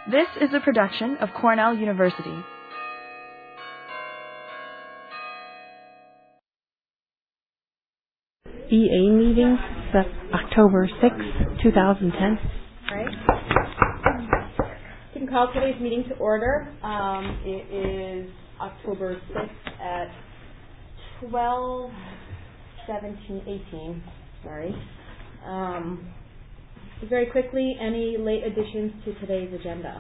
This is a production of Cornell University. EA meeting, October 6, 2010. All right. You can call today's meeting to order. It is October 6th at 12:18. Sorry. Very quickly, any late additions to today's agenda?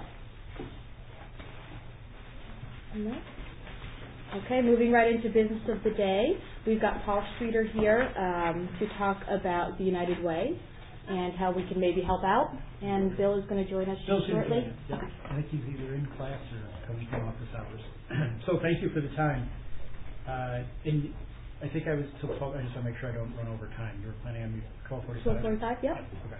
No? Okay, moving right into business of the day. We've got Paul Streeter here to talk about the United Way and how we can maybe help out. And Bill is going to join us shortly. Yeah. Okay. I think he's either in class or coming from office hours. So thank you for the time. And I think I was till 12. I just want to make sure I don't run over time. You were planning on me 12:45? 12:45, yeah. Okay.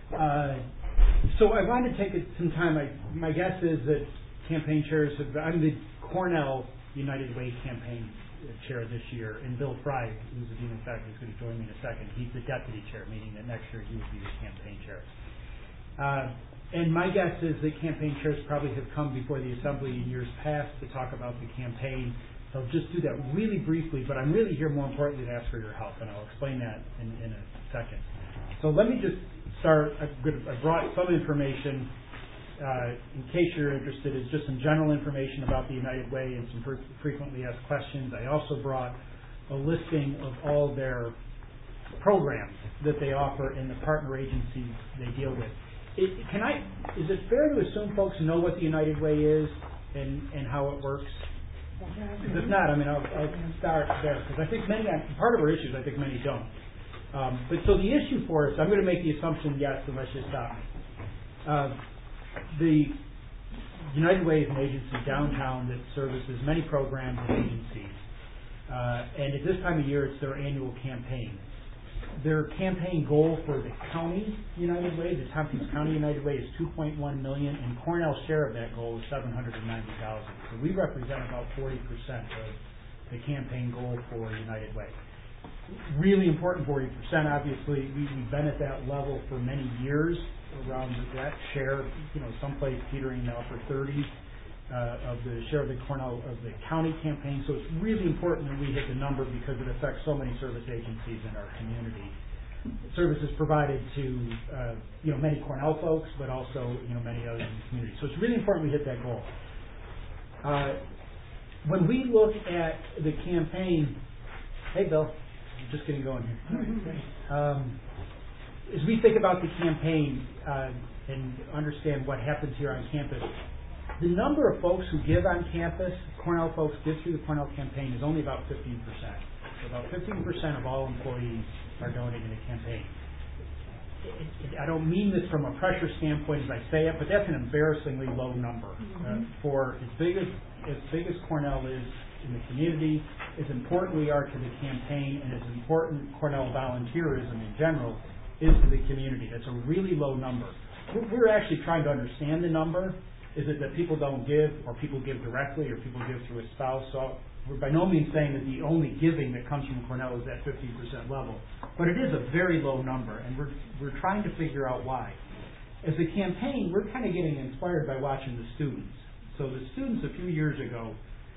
So I wanted to take some time. My guess is that campaign chairs I'm the Cornell United Way campaign chair this year, and Bill Fry, who's the dean of faculty, is going to join me in a second. He's the deputy chair, meaning that next year he will be the campaign chair. And my guess is that campaign chairs probably have come before the assembly in years past to talk about the campaign. So I'll just do that really briefly, but I'm really here more importantly to ask for your help, and I'll explain that in a second. So let me just start. I brought some information in case you're interested. It's just some general information about the United Way and some frequently asked questions. I also brought a listing of all their programs that they offer and the partner agencies they deal with. Is it fair to assume folks know what the United Way is and how it works? If not, I'll start there, because I think part of our issues, I think many don't. But so the issue for us, I'm going to make the assumption yes, unless you stop me. The United Way is an agency downtown that services many programs and agencies. And at this time of year, it's their annual campaign. Their campaign goal for the county United Way, the Tompkins County United Way, is $2.1 million, and Cornell's share of that goal is $790,000. So we represent about 40% of the campaign goal for United Way. Really important 40%, obviously. We've been at that level for many years, around that share, someplace teetering now for 30 of the share of the Cornell of the county campaign. So it's really important that we hit the number because it affects so many service agencies in our community. Services provided to many Cornell folks, but also many others in the community. So it's really important we hit that goal. When we look at the campaign, hey Bill, I'm just getting going here. As we think about the campaign and understand what happens here on campus, the number of folks who give on campus, Cornell folks give through the Cornell campaign, is only about 15%. So about 15% of all employees are donating to the campaign. I don't mean this from a pressure standpoint as I say it, but that's an embarrassingly low number. For as big as Cornell is in the community, as important we are to the campaign, and as important Cornell volunteerism in general is to the community. That's a really low number. We're actually trying to understand the number. Is it that people don't give, or people give directly, or people give through a spouse? So we're by no means saying that the only giving that comes from Cornell is that 15% level. But it is a very low number, and we're trying to figure out why. As a campaign, we're kind of getting inspired by watching the students. So the students a few years ago,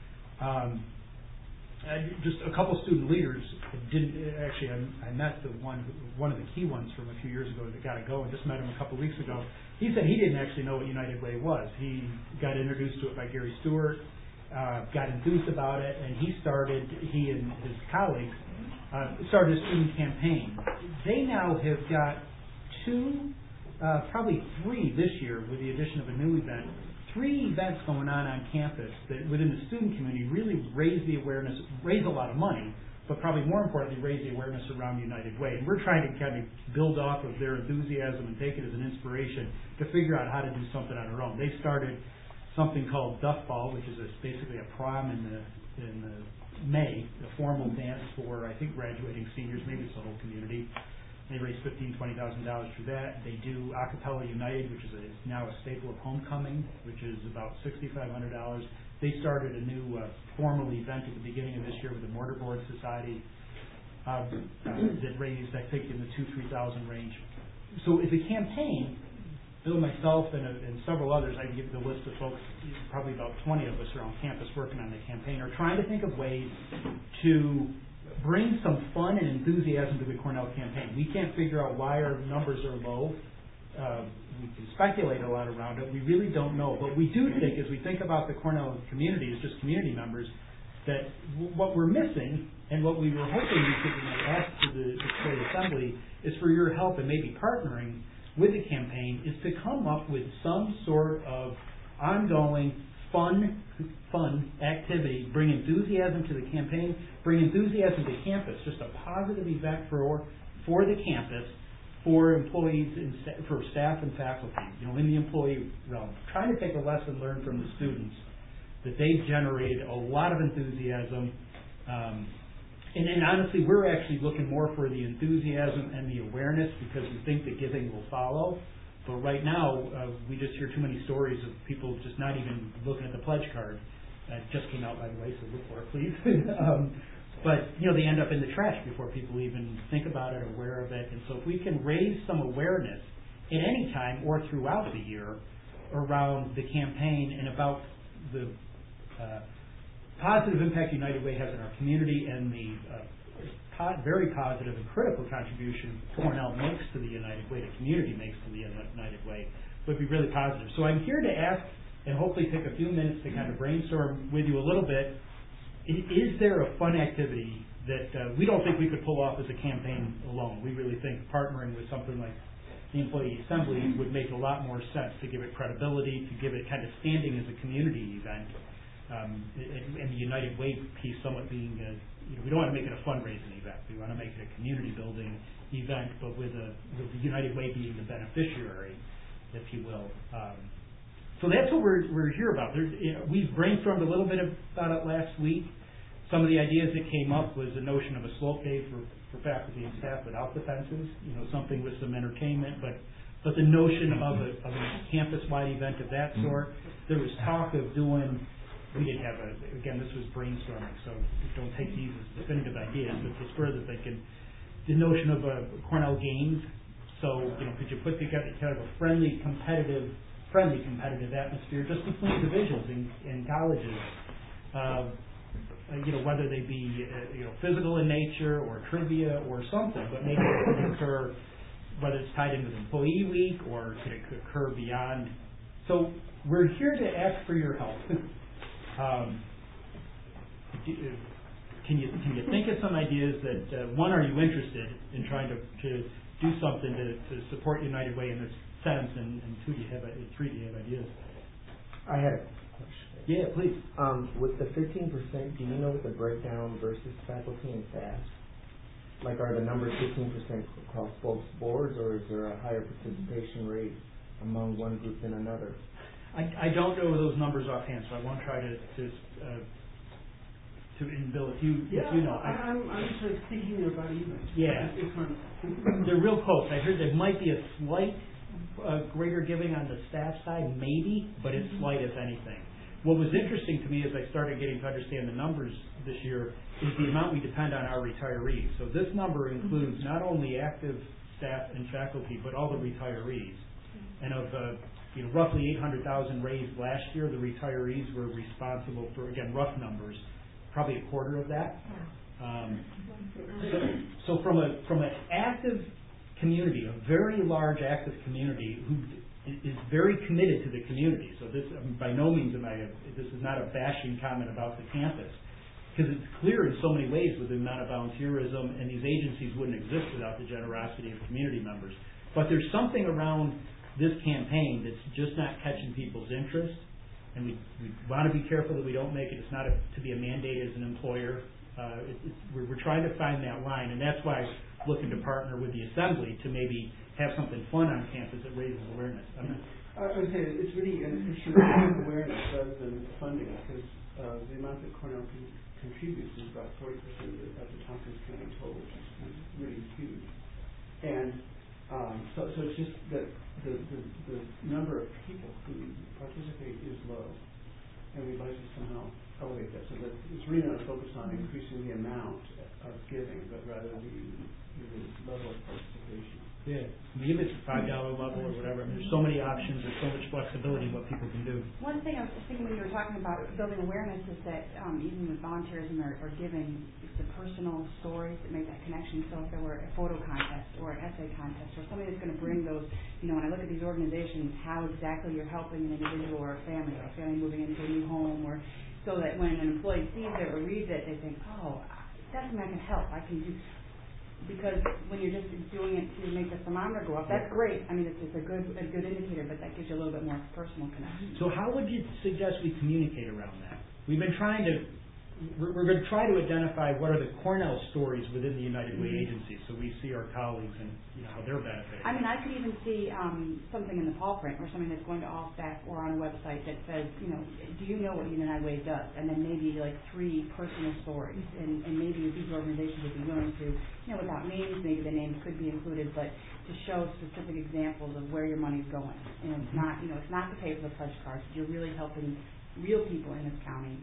just a couple student leaders I met one of the key ones from a few years ago that got to go, and just met him a couple weeks ago. He said he didn't actually know what United Way was. He got introduced to it by Gary Stewart, got enthused about it, and he and his colleagues started a student campaign. They now have got probably three this year with the addition of a new event. 3 events going on campus that within the student community really raise the awareness, raise a lot of money, but probably more importantly raise the awareness around United Way. And we're trying to kind of build off of their enthusiasm and take it as an inspiration to figure out how to do something on our own. They started something called Duff Ball, which is basically a prom in May, a formal dance for, I think, graduating seniors, maybe it's the whole community. They raise $15,000, $20,000 through that. They do Acapella United, which is now a staple of homecoming, which is about $6,500. They started a new formal event at the beginning of this year with the Mortarboard Society that raised, I think, in the $2,000 to $3,000 range. So as a campaign, Bill, myself, and several others, I can give you the list of folks, probably about 20 of us are on campus working on the campaign, are trying to think of ways to bring some fun and enthusiasm to the Cornell campaign. We can't figure out why our numbers are low. We can speculate a lot around it. We really don't know. But we do think, as we think about the Cornell community as just community members, that what we're missing and what we were hoping we could ask to the Detroit Assembly is for your help in maybe partnering with the campaign is to come up with some sort of ongoing fun activity, bring enthusiasm to the campaign, bring enthusiasm to campus, just a positive event for the campus, for employees, and for staff and faculty, in the employee realm. Trying to take a lesson learned from the students that they've generated a lot of enthusiasm. And honestly, we're actually looking more for the enthusiasm and the awareness because we think that giving will follow. But right now, we just hear too many stories of people just not even looking at the pledge card. It just came out, by the way, so look for it, please. But, they end up in the trash before people even think about it, aware of it. And so if we can raise some awareness at any time or throughout the year around the campaign and about the positive impact United Way has in our community and the very positive and critical contribution Cornell makes to the United Way, the community makes to the United Way, would be really positive. So I'm here to ask and hopefully take a few minutes to kind of brainstorm with you a little bit. Is there a fun activity that we don't think we could pull off as a campaign alone? We really think partnering with something like the Employee Assembly would make a lot more sense to give it credibility, to give it kind of standing as a community event. And the United Way piece somewhat being, we don't want to make it a fundraising event. We want to make it a community building event, but with the United Way being the beneficiary, if you will. So that's what we're here about. We've brainstormed a little bit about it last week. Some of the ideas that came up was the notion of a slope day for faculty and staff without the fences, something with some entertainment, but the notion of a campus-wide event of that sort. There was talk of doing. We didn't have again, this was brainstorming, so don't take these as definitive ideas, but just further thinking, the notion of a Cornell Games. So, could you put together kind of a friendly competitive atmosphere just between divisions in colleges, whether they be, physical in nature or trivia or something, but maybe it could occur, whether it's tied into the employee week or could it occur beyond. So we're here to ask for your help. Can you think of some ideas that one, are you interested in trying to do something to support United Way in this sense, and two, do you have ideas? I had a question. Yeah, please. With the 15%, do you know what the breakdown versus faculty and staff? Like, are the numbers 15% across both boards, or is there a higher participation rate among one group than another? I don't know those numbers offhand, so I won't try to and Bill, if you know. I'm just thinking about even. Yeah. They're real close. I heard there might be a slight greater giving on the staff side, maybe, but it's slight if anything. What was interesting to me as I started getting to understand the numbers this year is the amount we depend on our retirees. So this number includes not only active staff and faculty, but all the retirees. And of roughly 800,000 raised last year, the retirees were responsible for, again, rough numbers, probably a quarter of that. So from an active community, a very large active community who is very committed to the community. So this, by no means this is not a bashing comment about the campus, because it's clear in so many ways with the amount of volunteerism, and these agencies wouldn't exist without the generosity of community members. But there's something around this campaign that's just not catching people's interest, and we want to be careful that we don't make it. It's not to be a mandate as an employer. We're trying to find that line, and that's why I'm looking to partner with the Assembly to maybe have something fun on campus that raises awareness. I would say it's really an issue of awareness rather than funding, because the amount that Cornell contributes is about 40% of the Tompkins County total, which is really huge. And so it's just that the number of people who participate is low, and we'd like to somehow elevate that. So that it's really not focused on increasing the amount of giving, but rather the level of participation. Yeah, even if it's $5 level or whatever. I mean, there's so many options. There's so much flexibility in what people can do. One thing I was thinking when you were talking about building awareness is that even with volunteerism or giving, it's the personal stories that make that connection. So if there were a photo contest or an essay contest or something that's going to bring those, when I look at these organizations, how exactly you're helping an individual or a family moving into a new home, or so that when an employee sees it or reads it, they think, oh, that's something I can help. I can do. Because when you're just doing it to make the thermometer go up, that's great. I mean, it's a good indicator, but that gives you a little bit more personal connection. So how would you suggest we communicate around that? We've been trying to, we're going to try to identify what are the Cornell stories within the United Way agency, so we see our colleagues and how they're benefiting. I mean, I could even see something in the Paul print or something that's going to all staff or on a website that says, do you know what United Way does? And then maybe like 3 personal stories, and maybe these organizations would be willing to, without names, maybe the names could be included, but to show specific examples of where your money's going. And it's not, it's not to pay for the pledge cards. You're really helping real people in this county,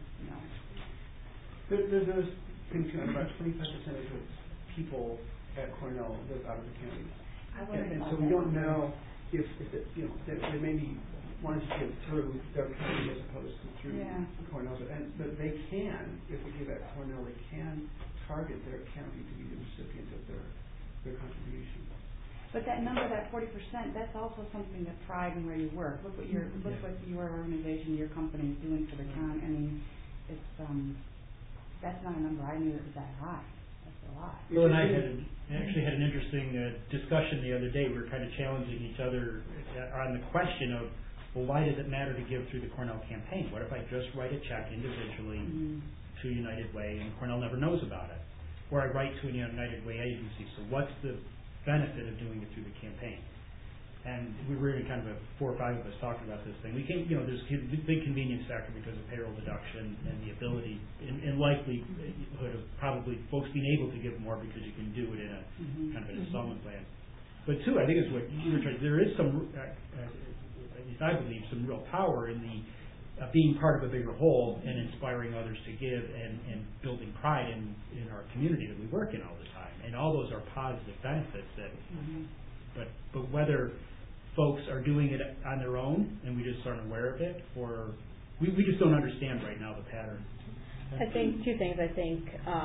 There's a concern about 25% of the people at Cornell live out of the county. And so we don't know if they may be wanting to give through their county as opposed to through Cornell. But they can, if we give at Cornell, they can target their county to be the recipient of their contribution. But that number, that 40%, that's also something to pride in where you work. Look what your organization, your company is doing for the town. I mean, it's that's not a number I knew it was that high. That's a lot. Bill and I actually had an interesting discussion the other day. We were kind of challenging each other on the question of, well, why does it matter to give through the Cornell campaign? What if I just write a check individually to United Way and Cornell never knows about it? Or I write to a United Way agency. So what's the benefit of doing it through the campaign? And we were in kind of 4 or 5 of us talking about this thing. We came, there's a big convenience factor because of payroll deduction and the ability and likelihood of probably folks being able to give more because you can do it in a kind of an installment plan. But 2, I think is what you were trying. There is some, at least I believe, some real power in the being part of a bigger whole and inspiring others to give and building pride in our community that we work in all the time. And all those are positive benefits that. But whether folks are doing it on their own and we just aren't aware of it, or we just don't understand right now the pattern. I think 2 things. I think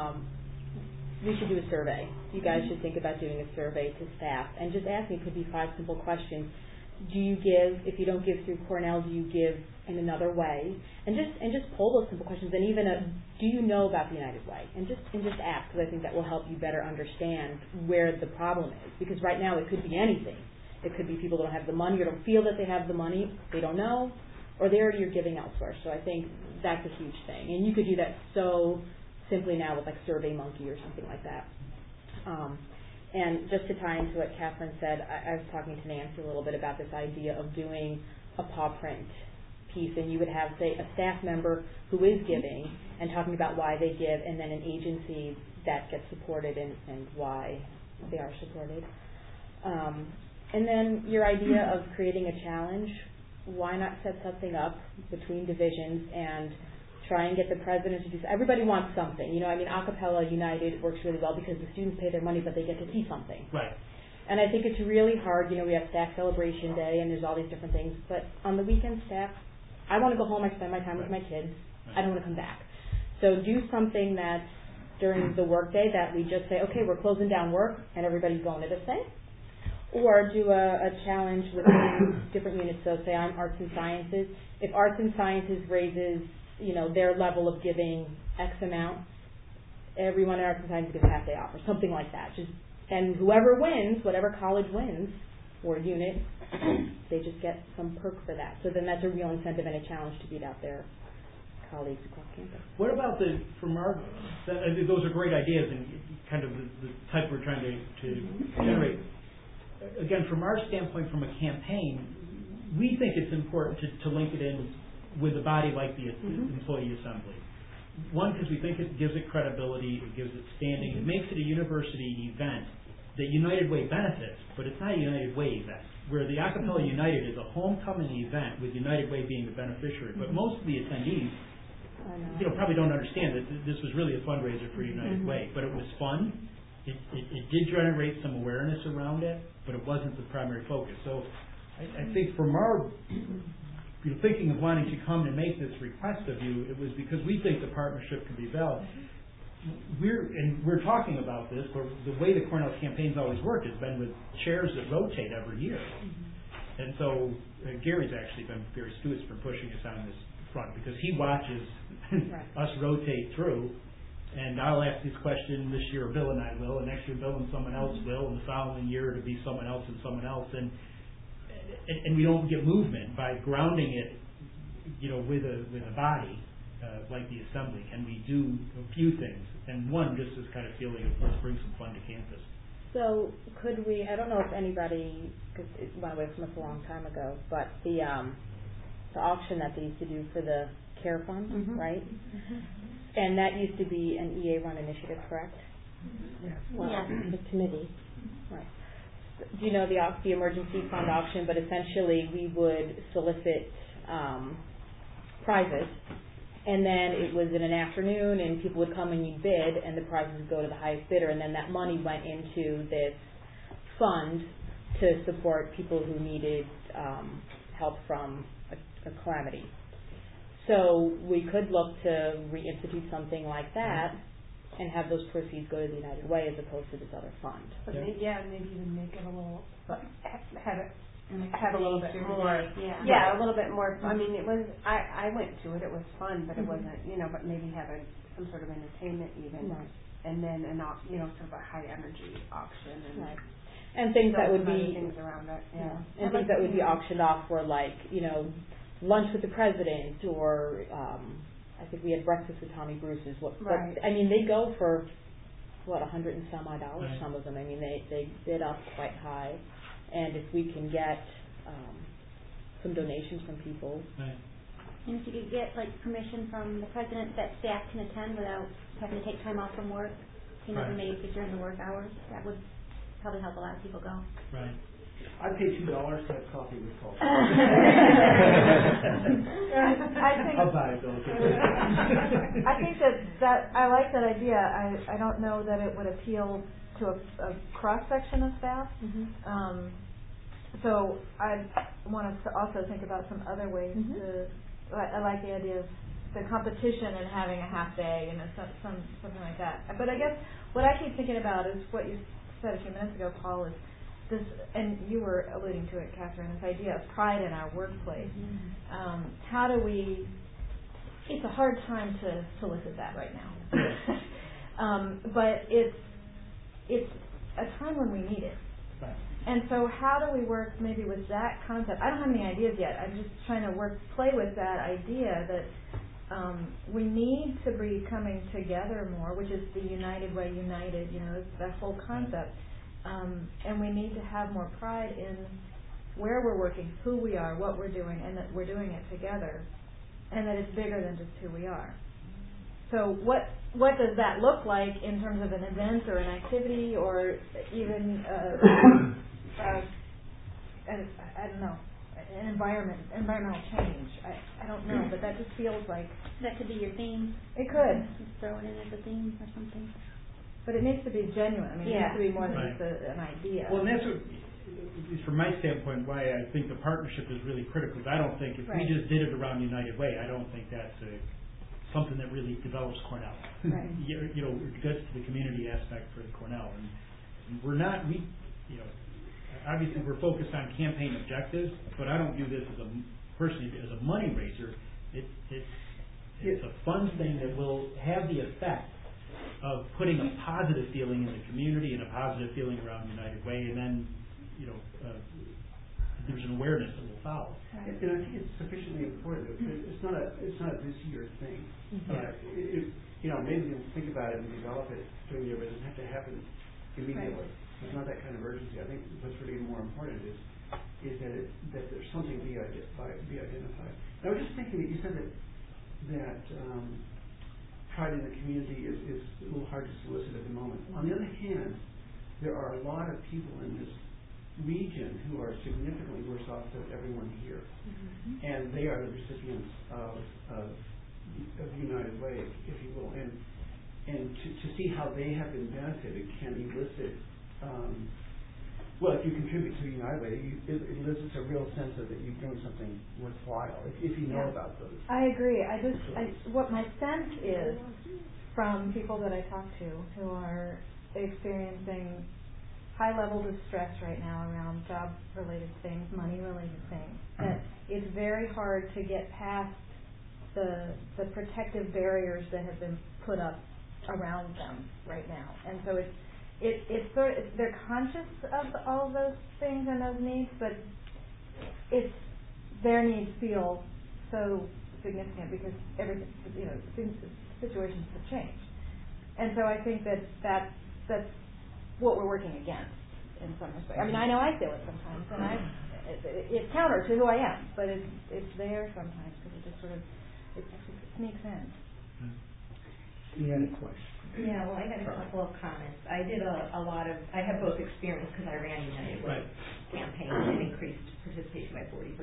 we should do a survey. You guys should think about doing a survey to staff and just ask me. It could be 5 simple questions. Do you give? If you don't give through Cornell, do you give in another way? And just poll those simple questions. And even do you know about the United Way? And just ask, because I think that will help you better understand where the problem is. Because right now it could be anything. It could be people don't have the money or don't feel that they have the money, they don't know, or they already are giving elsewhere. So I think that's a huge thing. And you could do that so simply now with like SurveyMonkey or something like that. And just to tie into what Catherine said, I was talking to Nancy a little bit about this idea of doing a paw print piece, and you would have, say, a staff member who is giving and talking about why they give, and then an agency that gets supported and why they are supported. And then your idea of creating a challenge, why not set something up between divisions and try and get the president to do so. Everybody wants something. Acapella United works really well because the students pay their money, but they get to see something. Right. And I think it's really hard. We have Staff Celebration Day, and there's all these different things. But on the weekend, staff, I want to go home. I spend my time with my kids. I don't want to come back. So do something that during the workday that we just say, okay, we're closing down work, and everybody's going to this thing. Or do a challenge within different units. So say I'm Arts and Sciences. If Arts and Sciences raises their level of giving X amount, everyone in Arts and Sciences gets a half day off or something like that. And whoever wins, whatever college wins or unit, they just get some perk for that. So then that's a real incentive and a challenge to beat out their colleagues across campus. What about those are great ideas and kind of the type we're trying to generate. Again, from our standpoint, from a campaign, we think it's important to link it in with a body like the Employee Assembly. One, because we think it gives it credibility, it gives it standing, it makes it a university event that United Way benefits, but it's not a United Way event, where the Acapella United is a homecoming event with United Way being the beneficiary. But most of the attendees probably don't understand that this was really a fundraiser for United Way, but it was fun, it did generate some awareness around it, but it wasn't the primary focus. So I think from our thinking of wanting to come and make this request of you, it was because we think the partnership can be valid. We're talking about this, but the way the Cornell campaign's always worked has been with chairs that rotate every year. And so Gary's actually been, Gary Stewart's been pushing us on this front because he watches us rotate through. And I'll ask this question this year, Bill and I will, and next year Bill and someone else will, and the following year it'll be someone else and someone else. And we don't get movement by grounding it, with a body like the assembly. Can we do a few things? And one, just this kind of feeling of let's bring some fun to campus. So could we, I don't know if anybody, because it went away from us a long time ago, but the auction that they used to do for the CARE Fund, right? And that used to be an EA-run initiative, correct? Well, the committee. Right. Do you know the emergency fund auction? But essentially we would solicit prizes, and then it was in an afternoon, and people would come and you'd bid, and the prizes would go to the highest bidder, and then that money went into this fund to support people who needed help from a calamity. So we could look to reinstitute something like that and have those proceeds go to the United Way as opposed to this other fund. But maybe even make it a little, have a little bit more. Yeah, a little bit more. I mean, it was. I went to it. It was fun, but it wasn't. But maybe have some sort of entertainment even, and then sort of a high energy auction and things that would be things around it. Yeah, and things that would be auctioned off for lunch with the president, or I think we had breakfast with Tommy Bruce's. Right. I mean, they go for $100 and some odd. Some of them. I mean, they bid up quite high, and if we can get some donations from people. Right. And if you could get permission from the president that staff can attend without having to take time off from work, maybe during the work hours, that would probably help a lot of people go. Right. I'd pay $2 to have coffee with Paul. I think that I like that idea. I don't know that it would appeal to a cross section of staff. So I want us to also think about some other ways to. I like the idea of the competition and having a half day and something like that. But I guess what I keep thinking about is what you said a few minutes ago, Paul, is this, and you were alluding to it, Catherine, this idea of pride in our workplace. How do we? It's a hard time to solicit that right now, but it's a time when we need it. And so how do we work maybe with that concept? I don't have any ideas yet. I'm just trying to play with that idea that we need to be coming together more, which is the United Way, United, that whole concept. And we need to have more pride in where we're working, who we are, what we're doing, and that we're doing it together, and that it's bigger than just who we are. So what does that look like in terms of an event or an activity or even I don't know, an environmental change? I don't know, but that just feels like that could be your theme. It could. Just throw it in as a theme or something. But it needs to be genuine. I mean, it needs to be more than just an idea. Well, and that's what, at least from my standpoint, why I think the partnership is really critical. I don't think if we just did it around United Way, I don't think that's something that really develops Cornell. Right. It gets to the community aspect for Cornell, and we're not. Obviously we're focused on campaign objectives, but I don't view this as a money raiser. It's a fun thing that will have the effect of putting a positive feeling in the community and a positive feeling around United Way, and then there's an awareness that will follow. And I think it's sufficiently important. It's not a this year thing. Maybe we'll think about it and develop it during the year, but it doesn't have to happen immediately. It's not that kind of urgency. I think what's really more important is that there's something be identified. And I was just thinking that you said that pride in the community is a little hard to solicit at the moment. On the other hand, there are a lot of people in this region who are significantly worse off than everyone here, and they are the recipients of United Way, if you will. And and to see how they have been benefited can elicit, well, if you contribute to United Way, it elicits a real sense of that you're doing something worthwhile, if you know about those. I agree. What my sense is from people that I talk to who are experiencing high levels of stress right now around job-related things, money-related things, that it's very hard to get past the protective barriers that have been put up around them right now. And so it's sort of, they're conscious of all of those things and those needs, but their needs feel so significant because everything, situations have changed. And so I think that's what we're working against in some respects. I mean, I know I feel it sometimes, and it's counter to who I am, but it's there sometimes because it just sort of it sneaks in. You had a question. Yeah, well, I had a couple of comments. I did I have both experience because I ran United Way campaign and increased participation by 40%,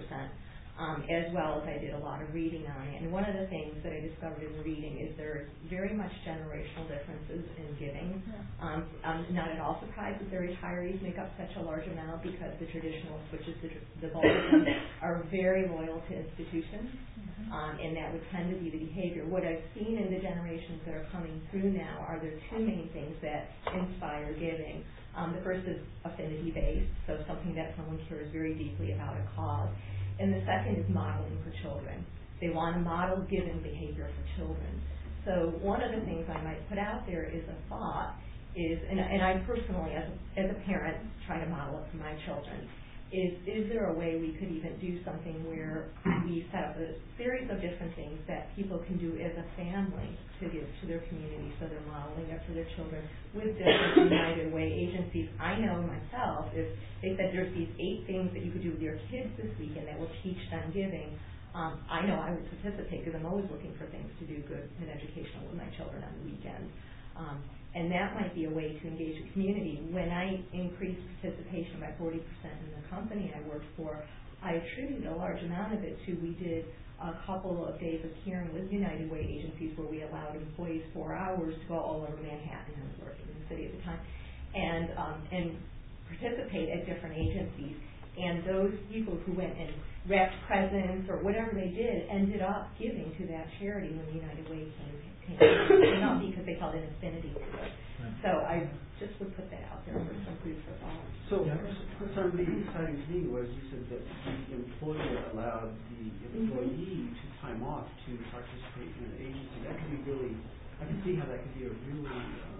as well as I did a lot of reading on it. And one of the things that I discovered in the reading is there are very much generational differences in giving. I'm not at all surprised that the retirees make up such a large amount because the traditionalists, which is the bulk of them, are very loyal to institutions. And that would tend to be the behavior. What I've seen in the generations that are coming through now are there two main things that inspire giving. The first is affinity-based, so something that someone cares very deeply about a cause. And the second is modeling for children. They want to model giving behavior for children. So one of the things I might put out there is a thought is, and I personally, as a parent, try to model it for my children, is there a way we could even do something where we set up a series of different things that people can do as a family to give to their community so they're modeling it for their children with different United Way agencies. I know myself, if they said there's these 8 things that you could do with your kids this weekend that will teach them giving, I know I would participate because I'm always looking for things to do good and educational with my children on the weekends. And that might be a way to engage the community. When I increased participation by 40% in the company I worked for, I attributed a large amount of it to we did a couple of days of caring with United Way agencies where we allowed employees 4 hours to go all over Manhattan. I was working in the city at the time, and participate at different agencies. And those people who went and wrapped presents or whatever they did ended up giving to that charity when the United Way came not because they felt an affinity to it. So I just would put that out there for some food for thought. So what's really exciting to me was you said that the employer allowed the employee to time off to participate in an agency. That could be really, I can see how that could be a really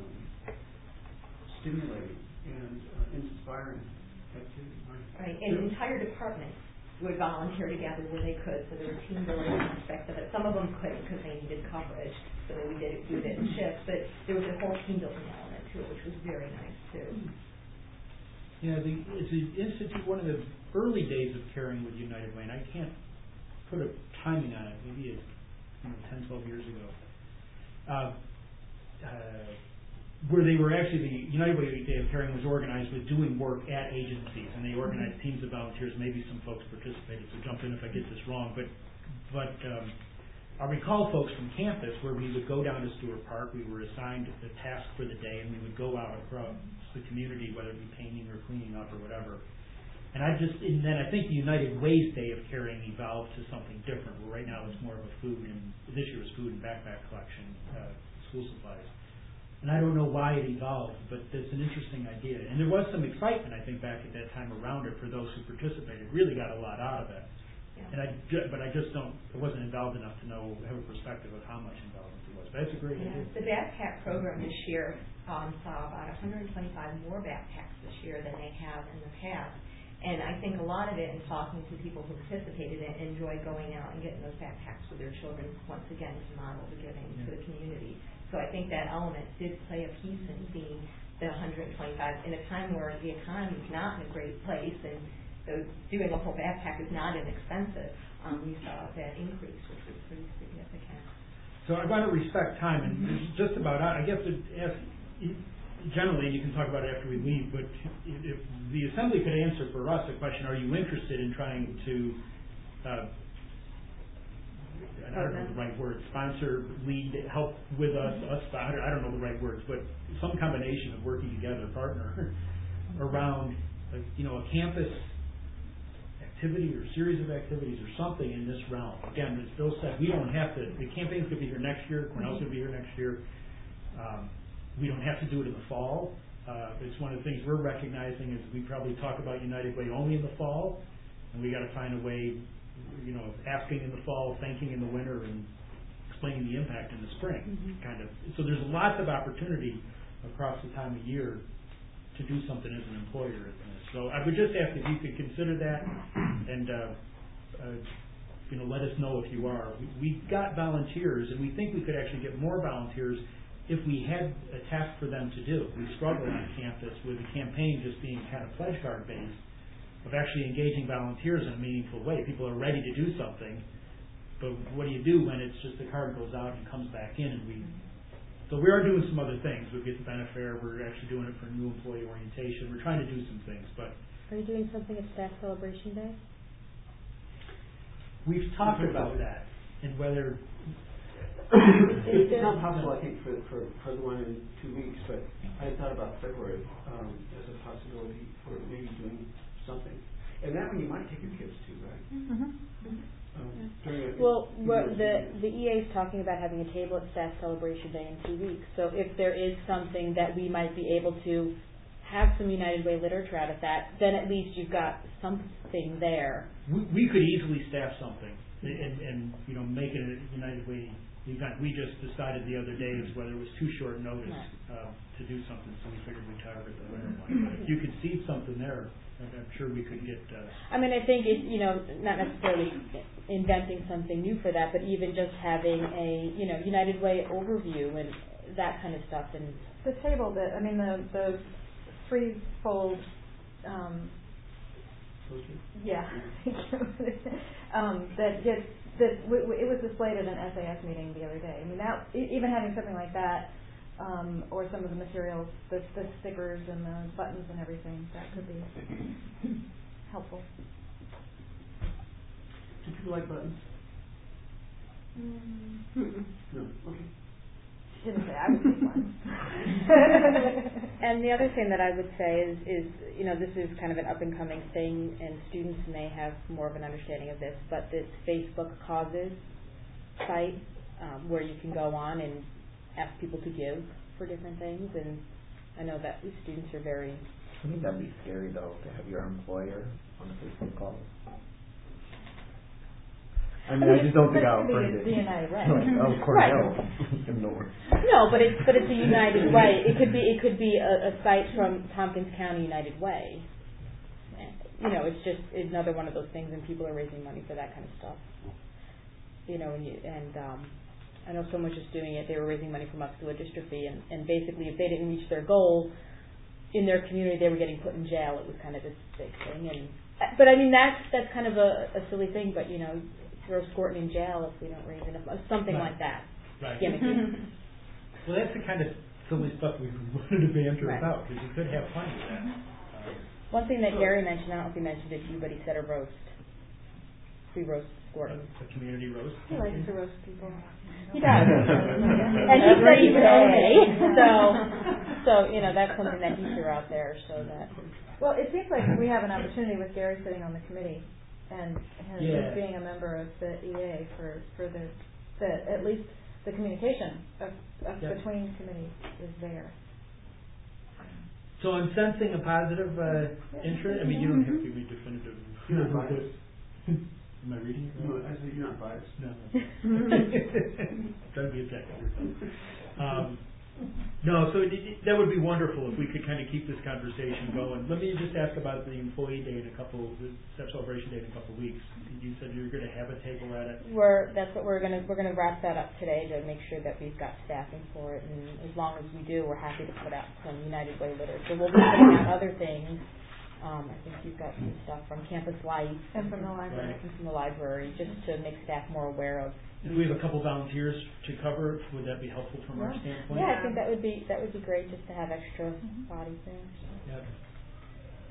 stimulating and inspiring activity. Right, and an entire department would volunteer together where they could, so there were team building aspects of it. Some of them couldn't because they needed coverage, so we did do it in shifts, but there was a whole team building element to it, which was very nice too. Yeah, it's an institute, one of the early days of caring with United Way, and I can't put a timing on it, maybe 10, 12 years ago, where they were actually, the United Way Day of Caring was organized with doing work at agencies, and they organized teams of volunteers. Maybe some folks participated, so jump in if I get this wrong. But I recall folks from campus where we would go down to Stewart Park. We were assigned the task for the day, and we would go out across the community, whether it be painting or cleaning up or whatever. And then I think the United Way's Day of Caring evolved to something different. Where right now it's more of a food, and this year was food and backpack collection, school supplies. And I don't know why it evolved, but it's an interesting idea. And there was some excitement, I think, back at that time around it for those who participated. Really got a lot out of it. Yeah. But I just wasn't involved enough to have a perspective of how much involvement there was. But that's a great idea. The backpack program this year saw about 125 more backpacks this year than they have in the past. And I think a lot of it, in talking to people who participated in it, enjoyed going out and getting those backpacks with their children, once again, to model the giving to the community. So I think that element did play a piece in seeing the 125 in a time where the economy is not in a great place, and so doing a whole backpack is not inexpensive. We saw that increase, which was pretty significant. So I want to respect time, and just about, I guess, generally, you can talk about it after we leave, but if the Assembly could answer for us the question, are you interested in trying to, I don't know the right word, sponsor, lead, help with us, I don't know the right words, but some combination of working together, partner, around a campus activity or series of activities or something in this realm. Again, as Bill said, we don't have to, the campaign's going to be here next year, Cornell's going to be here next year. We don't have to do it in the fall. It's one of the things we're recognizing is we probably talk about United Way only in the fall, and we got to find a way, of asking in the fall, thanking in the winter, and explaining the impact in the spring, kind of. So there's lots of opportunity across the time of year to do something as an employer. So I would just ask if you could consider that, and let us know if you are. We've got volunteers, and we think we could actually get more volunteers if we had a task for them to do. We struggle on campus with the campaign just being kind of pledge card based, of actually engaging volunteers in a meaningful way. People are ready to do something, but what do you do when it's just the card goes out and comes back in? So we are doing some other things. We get the benefit. We're actually doing it for new employee orientation. We're trying to do some things, but are you doing something at Staff Celebration Day? We've talked about that and whether. It's not possible, I think, for the one in 2 weeks, but I thought about February as a possibility for maybe doing something. And that one you might take your kids to, right? The EA is talking about having a table at Staff Celebration Day in 2 weeks. So if there is something that we might be able to have some United Way literature out of that, then at least you've got something there. We could easily staff something and make it a United Way event. We just decided the other day whether it was too short notice to do something, so we figured we'd target the winter one. But if you could see something there, I'm sure we could get. I think it's not necessarily inventing something new for that, but even just having a United Way overview and that kind of stuff. And the table that the threefold. It was displayed at an SAS meeting the other day. Even having something like that, or some of the materials, the stickers and the buttons and everything, that could be helpful. Do people like buttons? No. Okay. Didn't say I would take one. And the other thing that I would say is this is kind of an up and coming thing, and students may have more of an understanding of this, but this Facebook Causes site where you can go on and ask people to give for different things, and I know that students are very. I think that'd be scary though, to have your employer on a Facebook call. I just don't think I'll bring it. The United Way. Cornell. No, but it's a United Way. It could be a site from Tompkins County United Way. It's just another one of those things, and people are raising money for that kind of stuff. I know someone was just doing it. They were raising money for muscular dystrophy, and basically, if they didn't reach their goal in their community, they were getting put in jail. It was kind of this big thing, but that's kind of a silly thing, but throw Scorton in jail if we don't raise enough, something like that. Right. Gimmicky. Well, that's the kind of silly stuff we wanted to banter about, because you could have fun with that. One thing that Gary mentioned, I don't know if he mentioned it to you, but he said a roast. We roast Scorton. A community roast. He likes to roast people. He does. And he said he was okay. So that's something that he threw out there, so that. Well, it seems like we have an opportunity with Gary sitting on the committee and being a member of the EA for the at least the communication of between committees is there. So I'm sensing a positive interest. You don't have to be definitive. You're not biased. Am I reading it? No, I said you're not biased. No. Trying to be objective. No, so that would be wonderful if we could kind of keep this conversation going. Let me just ask about the employee day the Staff Celebration Day in a couple of weeks. You said you're going to have a table at it. That's what we're going to wrap that up today to make sure that we've got staffing for it, and as long as we do, we're happy to put out some United Way literature. We'll be putting out other things. I think you've got some stuff from Campus Life and from the library, just to make staff more aware of. If we have a couple volunteers to cover, would that be helpful from our standpoint? Yeah, I think that would be great just to have extra bodies there. Yeah.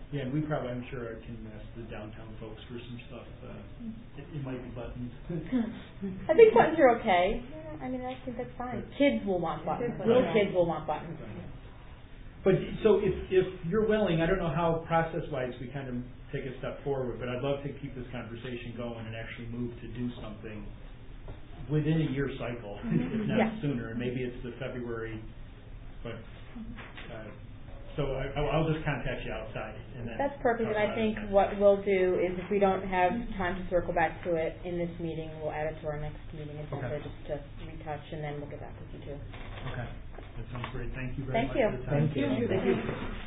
Yeah, and I'm sure I can ask the downtown folks for some stuff. It might be buttons. I think buttons are okay. I mean, I think that's fine. Kids will want buttons. Little kids will want buttons. But so if you're willing, I don't know how process-wise we kind of take a step forward, but I'd love to keep this conversation going and actually move to do something within a year cycle, if not sooner. And maybe it's the February, but so I'll just contact you outside. And then that's perfect. And I think what we'll do is, if we don't have time to circle back to it in this meeting, we'll add it to our next meeting in December just to retouch, and then we'll get back with you too. Okay. That sounds great. Thank you very much for the time. Thank you. Thank you.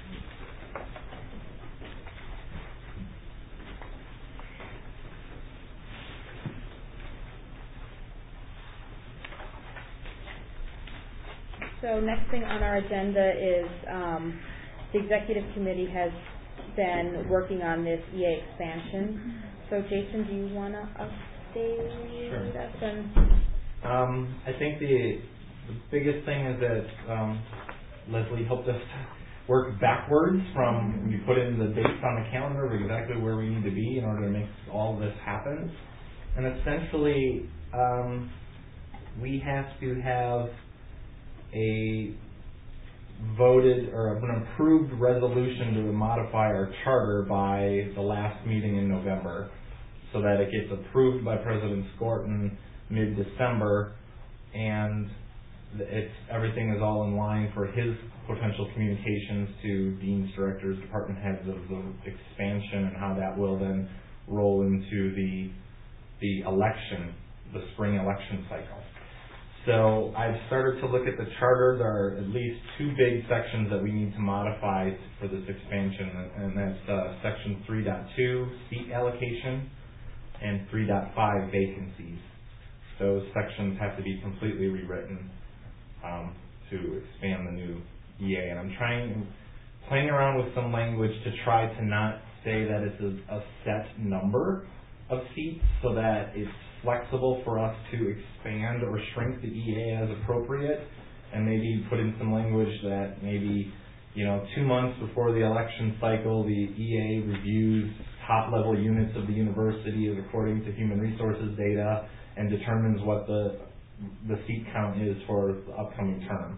So next thing on our agenda is the executive committee has been working on this EA expansion. So Jason, do you want to update us? I think the biggest thing is that Leslie helped us work backwards from when we put in the dates on the calendar of exactly where we need to be in order to make all of this happen. And essentially, we have to have a voted or an approved resolution to modify our charter by the last meeting in November, so that it gets approved by President Skorton mid-December, and everything is all in line for his potential communications to deans, directors, department heads of the expansion, and how that will then roll into the election, the spring election cycle. So I've started to look at the charter. There are at least two big sections that we need to modify for this expansion, and that's section 3.2, seat allocation, and 3.5, vacancies. Those sections have to be completely rewritten to expand the new EA. And I'm playing around with some language to try to not say that it's a set number of seats, so that it's flexible for us to expand or shrink the EA as appropriate, and maybe put in some language that maybe 2 months before the election cycle, the EA reviews top level units of the university as according to human resources data and determines what the seat count is for the upcoming term.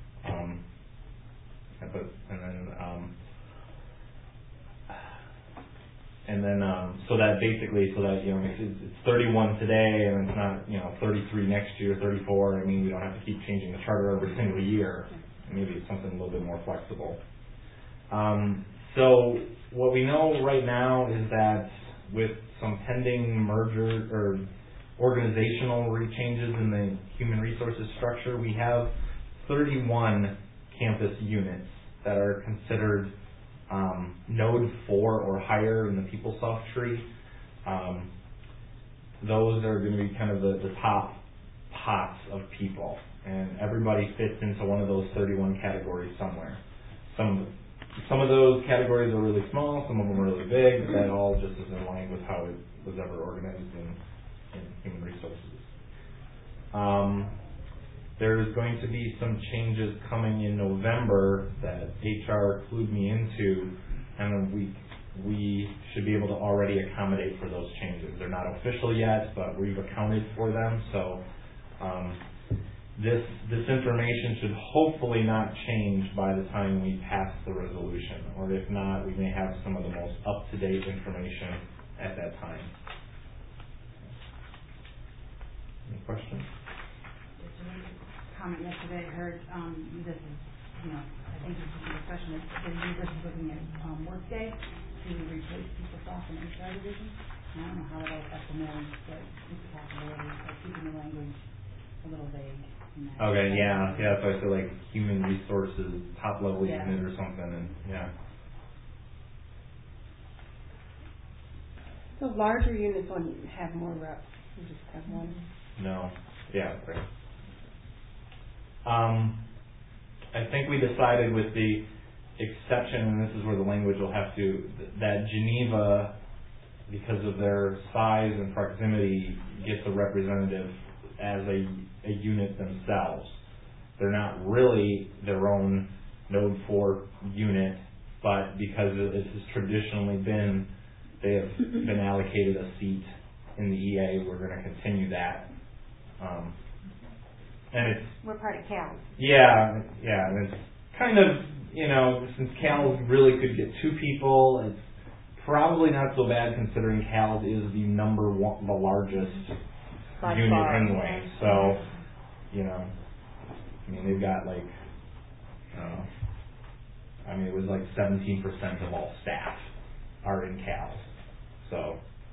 So that it's 31 today, and it's not 33 next year, 34. I mean, we don't have to keep changing the charter every single year. Maybe it's something a little bit more flexible. So what we know right now is that with some pending merger or organizational changes in the human resources structure, we have 31 campus units that are considered Node 4 or higher in the PeopleSoft tree. Those are going to be kind of the top pots of people, and everybody fits into one of those 31 categories somewhere. Some of those categories are really small, some of them are really big, but that all just is in line with how it was ever organized in human resources. There's going to be some changes coming in November that HR clued me into, and we should be able to already accommodate for those changes. They're not official yet, but we've accounted for them. So this information should hopefully not change by the time we pass the resolution, or if not, we may have some of the most up-to-date information at that time. Any questions? Comment yesterday, I heard this is, I think this is a discussion that the university is looking at Workday to replace PeopleSoft and HR division. I don't know how it'll affect the millings, but it's a possibility of keeping the language a little vague. Okay, yeah, so I feel like human resources, top level unit or something, and So larger units wouldn't have more reps. You just have one. No. Yeah, right. I think we decided with the exception, and this is where the language will have to, that Geneva, because of their size and proximity, gets a representative as a unit themselves. They're not really their own Node 4 unit, but because it has traditionally been, they have been allocated a seat in the EA, we're going to continue that. And it's... We're part of CAL. Yeah, and it's kind of, since CALS really could get 2 people, it's probably not so bad considering CALS is the the largest unit anyway. So, they've got it was 17% of all staff are in CALS. So.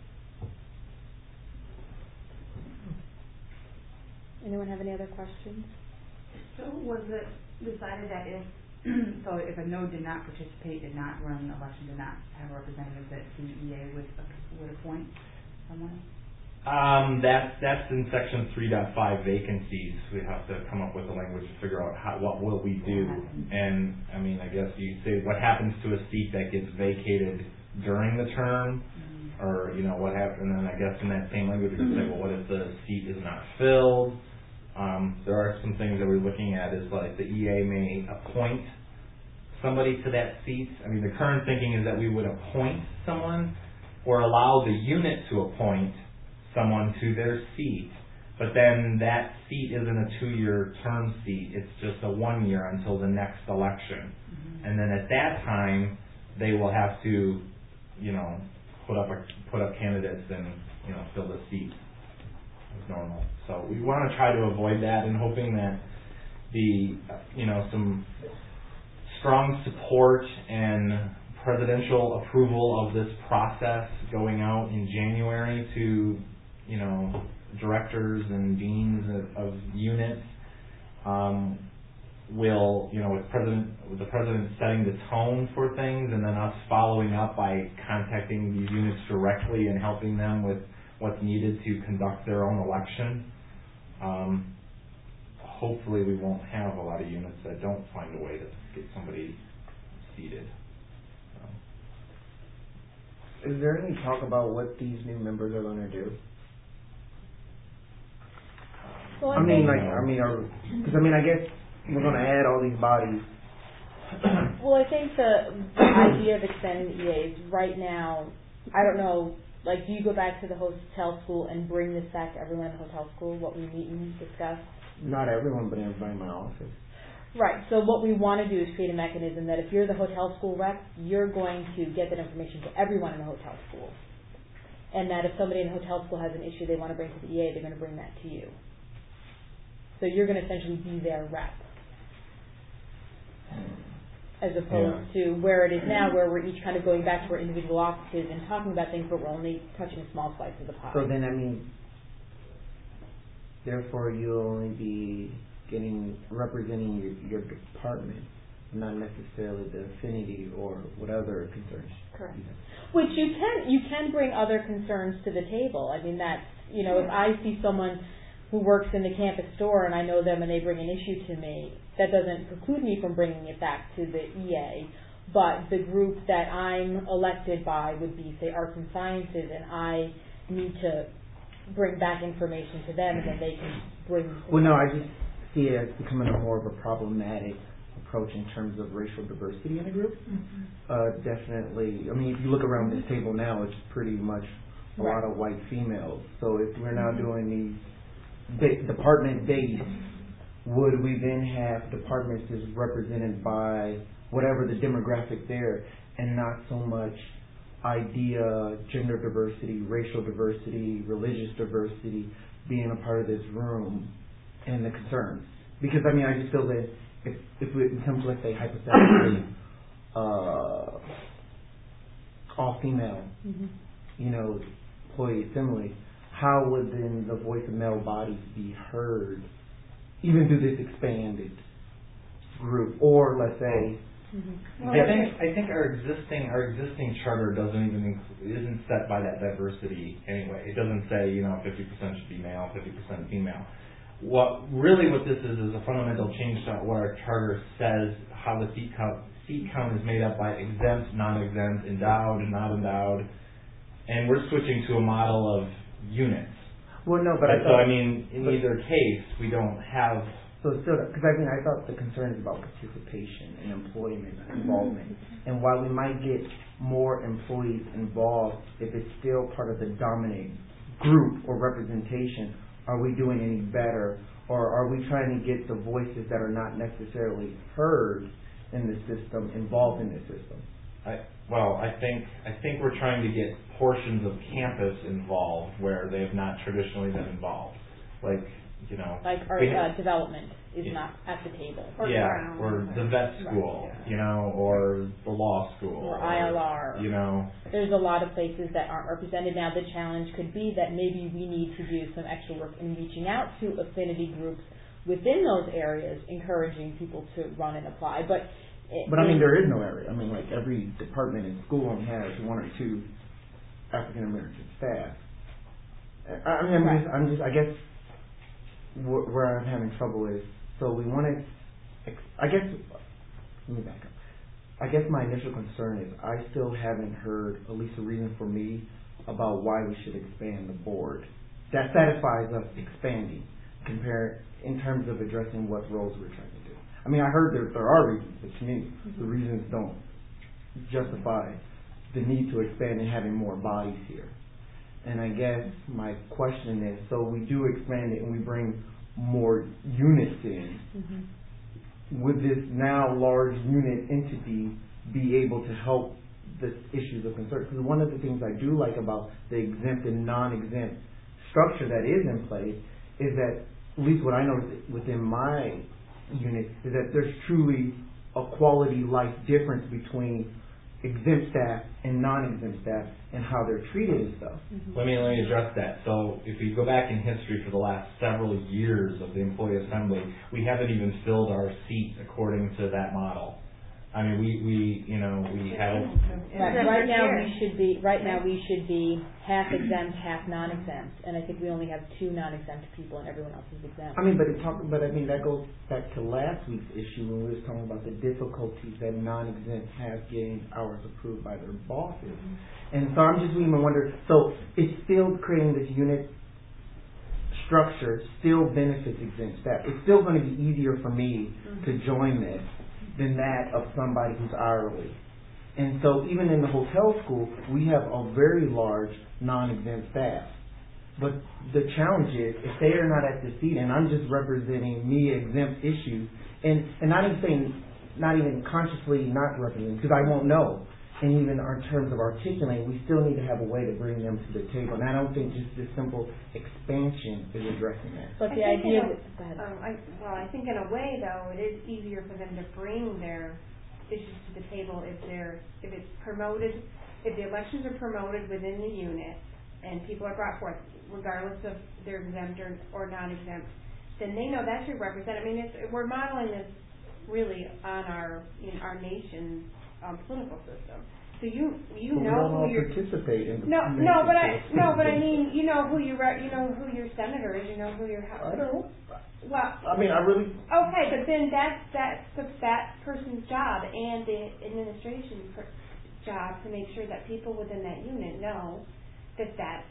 Anyone have any other questions? So was it decided that if a no did not participate, did not run an election, did not have a representative, that the EA would appoint someone? That's in section 3.5 vacancies. We have to come up with the language to figure out what will we do. And I guess you say what happens to a seat that gets vacated during the term, or what happens. And then I guess in that same language we can say, well, what if the seat is not filled? There are some things that we're looking at is the EA may appoint somebody to that seat. The current thinking is that we would appoint someone or allow the unit to appoint someone to their seat, but then that seat isn't a 2-year term seat. It's just a 1 year until the next election. And then at that time, they will have to, put up candidates and, fill the seat as normal. So we want to try to avoid that, and hoping that some strong support and presidential approval of this process going out in January to directors and deans of units will, with the president setting the tone for things, and then us following up by contacting these units directly and helping them with what's needed to conduct their own election. Hopefully we won't have a lot of units that don't find a way to get somebody seated. Is there any talk about what these new members are going to do? Well, I guess we're going to add all these bodies. Well, I think the idea of extending the EAs right now, I don't know, do you go back to the hotel school and bring this back to everyone in the hotel school, what we meet and discuss? Not everyone, but everybody in my office. Right, so what we want to do is create a mechanism that if you're the hotel school rep, you're going to get that information to everyone in the hotel school. And that if somebody in the hotel school has an issue they want to bring to the EA, they're going to bring that to you. So you're going to essentially be their rep. As opposed to where it is now, where we're each kind of going back to our individual offices and talking about things, but we're only touching a small slice of the pie. So then, therefore you'll only be representing your department, not necessarily the affinity or what other concerns. Correct. Which you can bring other concerns to the table. That's, if I see someone who works in the campus store and I know them and they bring an issue to me, that doesn't preclude me from bringing it back to the EA. But the group that I'm elected by would be, say, Arts and Sciences, and I need to bring back information to them, and then they can bring... Well, no, I just see it as becoming more of a problematic approach in terms of racial diversity in a group. Definitely. If you look around this table now, it's pretty much a lot of white females. So if we're now doing these department-based, would we then have departments that's represented by whatever the demographic there, and not so much gender diversity, racial diversity, religious diversity being a part of this room and the concerns? Because I just feel that if it becomes, let's say, hypothetically all female, employee assembly, how would then the voice of male bodies be heard, even through this expanded group? Or let's say, I think our existing charter isn't set by that diversity anyway. It doesn't say 50% should be male, 50% female. What this is a fundamental change to what our charter says, how the seat count is made up by exempt, non-exempt, endowed, not endowed, and we're switching to a model of units. Well, no, but in either case, we don't have. So it's still, because I thought the concern is about participation and employment involvement. And while we might get more employees involved, if it's still part of the dominant group or representation, are we doing any better? Or are we trying to get the voices that are not necessarily heard in the system involved in the system? I think we're trying to get portions of campus involved where they have not traditionally been involved. Like our development is not at the table. Or the vet school, or the law school. Or ILR. There's a lot of places that aren't represented. Now the challenge could be that maybe we need to do some extra work in reaching out to affinity groups within those areas, encouraging people to run and apply. But I mean, there is no area. I mean, like every department in school only has 1 or 2 African American staff. I guess where I'm having trouble is, so we want to, let me back up. I guess my initial concern is I still haven't heard at least a reason for me about why we should expand the board. That satisfies us expanding, in terms of addressing what roles we're trying to do. I mean, I heard there are reasons, but to me, the reasons don't justify the need to expand and having more bodies here. And I guess my question is, so we do expand it and we bring more units in. Would this now large unit entity be able to help the issues of concern? Because one of the things I do like about the exempt and non-exempt structure that is in place is that, at least what I noticed within my unit, is that there's truly a quality life difference between exempt staff and non-exempt staff and how they're treated and stuff. Let me address that. So if we go back in history for the last several years of the employee assembly, we haven't even filled our seats according to that model. I mean, we haven't. Right now we should be half exempt, half non-exempt, and I think we only have 2 non-exempt people, and everyone else is exempt. I mean, that goes back to last week's issue when we were talking about the difficulties that non-exempt have getting hours approved by their bosses, and so I'm just even wondering. So it's still creating this unit structure, still benefits exempt staff. It's still going to be easier for me to join this than that of somebody who's hourly. And so even in the hotel school, we have a very large non-exempt staff. But the challenge is, if they are not at the seat, and I'm just representing me exempt issues, and not even consciously not representing, because I won't know. And even in terms of articulating, we still need to have a way to bring them to the table. And I don't think just this simple expansion is addressing that. But the idea go ahead. I think in a way, though, it is easier for them to bring their issues to the table if it's promoted, if the elections are promoted within the unit and people are brought forth, regardless of they're exempt or non-exempt, then they know that's your representative. I mean, we're modeling this really on our nation's political system. So you know who you're participate in the but I mean you know who your senator is, you know who your house. I don't. Well, I mean, I really. Okay, but then that's that person's job and the administration's job to make sure that people within that unit know that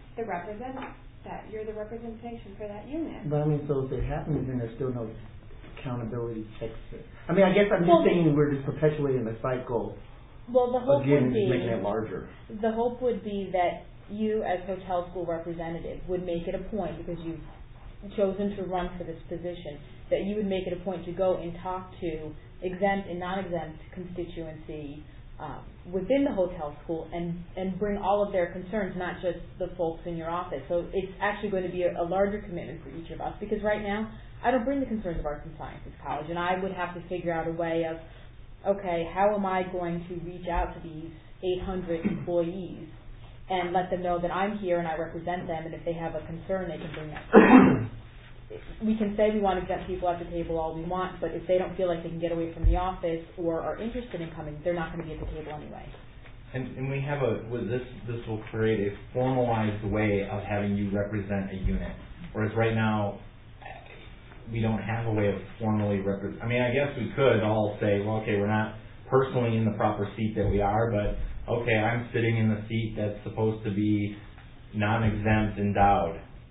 that you're the representation for that unit. But I mean, so if it happens, then there's still no accountability checks. I mean, I guess I'm just saying we're just perpetuating the cycle. Well, the hope again, would be making it larger. The hope would be that you, as hotel school representative, would make it a point, because you've chosen to run for this position, that you would make it a point to go and talk to exempt and non-exempt constituency within the hotel school and bring all of their concerns, not just the folks in your office. So it's actually going to be a larger commitment for each of us, because right now I don't bring the concerns of arts and sciences college, and I would have to figure out a way of, okay, how am I going to reach out to these 800 employees and let them know that I'm here and I represent them, and if they have a concern, they can bring that forward. We can say we want exempt people at the table all we want, but if they don't feel like they can get away from the office or are interested in coming, they're not going to be at the table anyway. And we have this will create a formalized way of having you represent a unit, whereas right now we don't have a way of formally represent. I mean, I guess we could all say, well, okay, we're not personally in the proper seat that we are, but okay, I'm sitting in the seat that's supposed to be non-exempt endowed.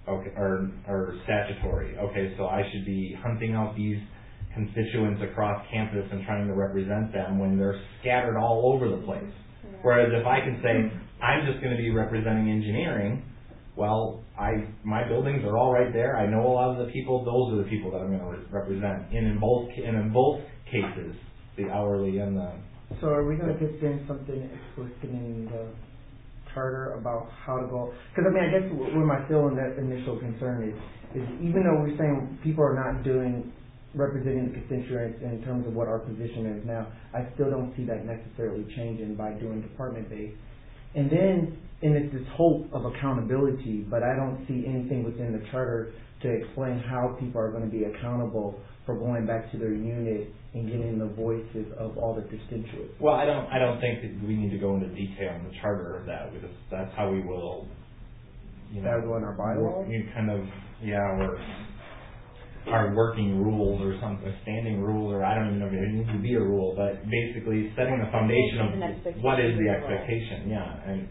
okay, or statutory. Okay, so I should be hunting out these constituents across campus and trying to represent them when they're scattered all over the place. Whereas if I can say, I'm just going to be representing engineering, well, my buildings are all right there. I know a lot of the people. Those are the people that I'm going to represent. And in both cases, the hourly and the. So are we going to get then something explicit in the charter about how to go? Because I mean, I guess where my still in that initial concern is even though we're saying people are not representing the constituents in terms of what our position is now, I still don't see that necessarily changing by doing department based. And then, it's this hope of accountability, but I don't see anything within the charter to explain how people are going to be accountable for going back to their unit and getting the voices of all the constituents. Well, I don't think that we need to go into detail in the charter of that, because that's how we will, that would go in our bylaws? Or our working rules or something, standing rules, or I don't even know if it needs to be a rule, but basically setting the foundation of what is the expectation, and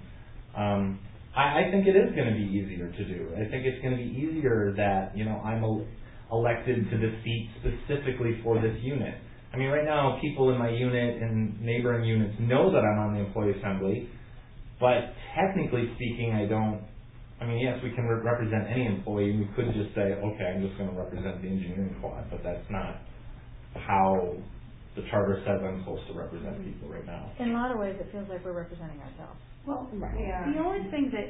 I think it is going to be easier to do. I think it's going to be easier that, I'm elected to this seat specifically for this unit. I mean, right now, people in my unit and neighboring units know that I'm on the employee assembly, but technically speaking, yes, we can represent any employee, and we could just say, okay, I'm just going to represent the engineering quad, but that's not how the charter says I'm supposed to represent people right now. In a lot of ways, it feels like we're representing ourselves. Well, the only thing that,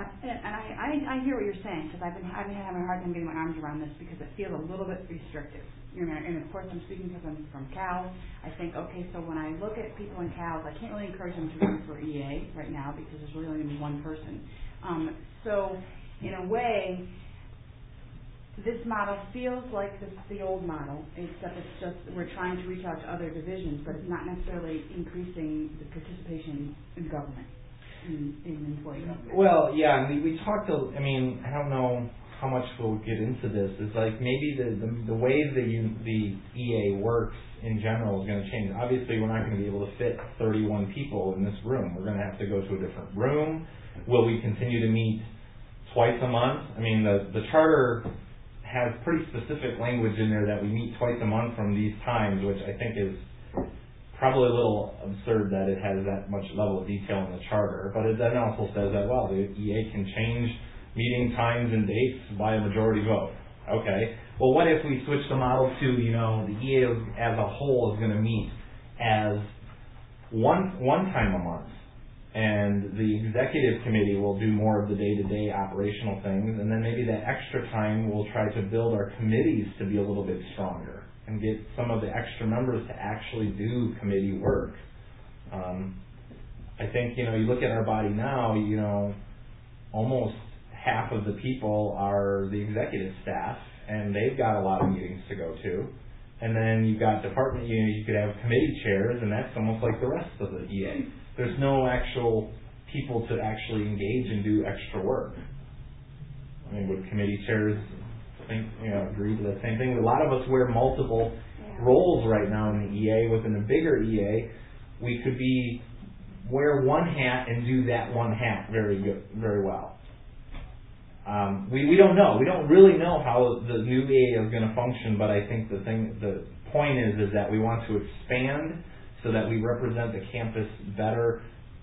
I hear what you're saying, because I've been having a hard time getting my arms around this because it feels a little bit restrictive. And of course I'm speaking because I'm from Cal. I think, okay, so when I look at people in Cal, I can't really encourage them to run for EA right now because there's really only one person. So in a way, this model feels like the old model, except it's just we're trying to reach out to other divisions, but it's not necessarily increasing the participation in government, in employee government. Well, yeah, we talked. I don't know how much we'll get into this. It's like maybe the way the EA works in general is going to change. Obviously, we're not going to be able to fit 31 people in this room. We're going to have to go to a different room. Will we continue to meet twice a month? I mean, the charter has pretty specific language in there that we meet twice a month from these times, which I think is probably a little absurd that it has that much level of detail in the charter. But it then also says that, well, the EA can change meeting times and dates by a majority vote. Okay. Well, what if we switch the model to, the EA as a whole is going to meet as one time a month, and the executive committee will do more of the day-to-day operational things, and then maybe that extra time we'll try to build our committees to be a little bit stronger and get some of the extra members to actually do committee work. I think, you look at our body now, almost half of the people are the executive staff, and they've got a lot of meetings to go to. And then you've got department, you could have committee chairs, and that's almost like the rest of the EA. There's no actual people to actually engage and do extra work. I mean, would committee chairs agree to the same thing? A lot of us wear multiple roles right now in the EA. Within a bigger EA, we could wear one hat and do that one hat very well. We don't know. We don't really know how the new EA is going to function, but I think the point is that we want to expand so that we represent the campus better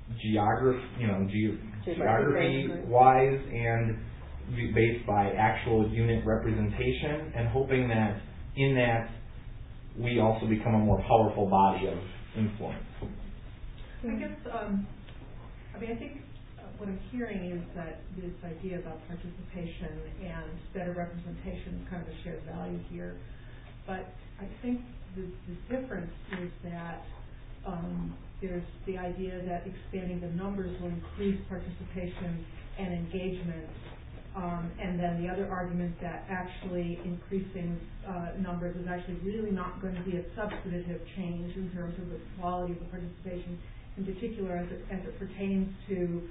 geography-wise and based by actual unit representation, and hoping that in that we also become a more powerful body of influence. I guess, I think what I'm hearing is that this idea about participation and better representation is kind of a shared value here. But I think the difference is that there's the idea that expanding the numbers will increase participation and engagement. And then the other argument that actually increasing numbers is actually really not going to be a substantive change in terms of the quality of the participation, in particular as it pertains to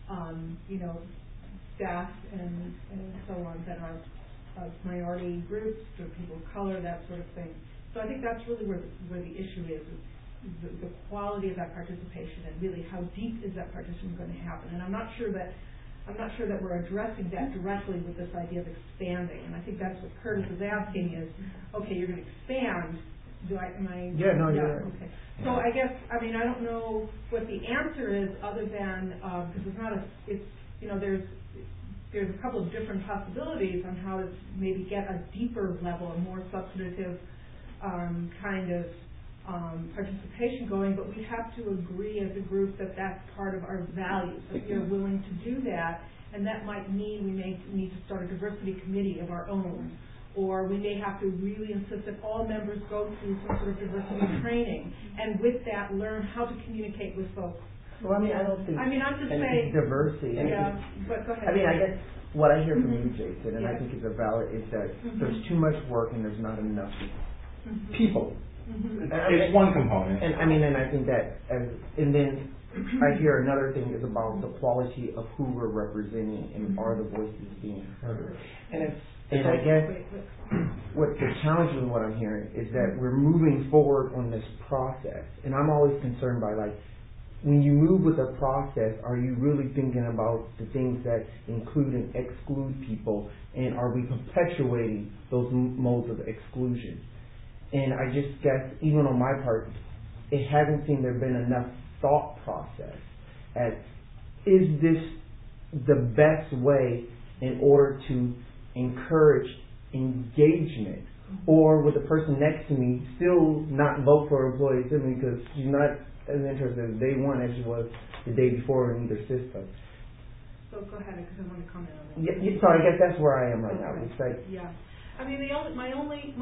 staff and so on that are of minority groups or people of color, that sort of thing. So I think that's really where the issue is the quality of that participation and really how deep is that participation going to happen. And I'm not sure that I'm not sure that we're addressing that directly with this idea of expanding. And I think that's what Curtis is asking is, okay, you're going to expand. Am I? Yeah, no, you're right. Okay. So I guess, I mean, I don't know what the answer is other than, because it's not there's a couple of different possibilities on how to maybe get a deeper level, a more substantive kind of participation going, but we have to agree as a group that that's part of our values, that we are willing to do that, and that might mean we may need to start a diversity committee of our own, or we may have to really insist that all members go through some sort of diversity training, and with that learn how to communicate with folks. Well, I mean, I don't think. I mean, I'm just saying. Diversity. Yeah, but go ahead. I mean, I guess what I hear from you, Jason, and I think is that there's too much work and there's not enough people. It's one component. And I mean, and I think that, and then I hear another thing is about the quality of who we're representing and are the voices being heard. And I guess what the challenge with what I'm hearing is that we're moving forward on this process, and I'm always concerned by like, when you move with a process, are you really thinking about the things that include and exclude people, and are we perpetuating those modes of exclusion? And I just guess, even on my part, it hasn't seemed there been enough thought process as, is this the best way in order to encourage engagement? Or would the person next to me still not vote for employee assembly because she's not as interested as day one as she was the day before in either system? So go ahead, because I want to comment on that. Yeah, so I guess that's where I am right now. It's like, yeah. I mean, my only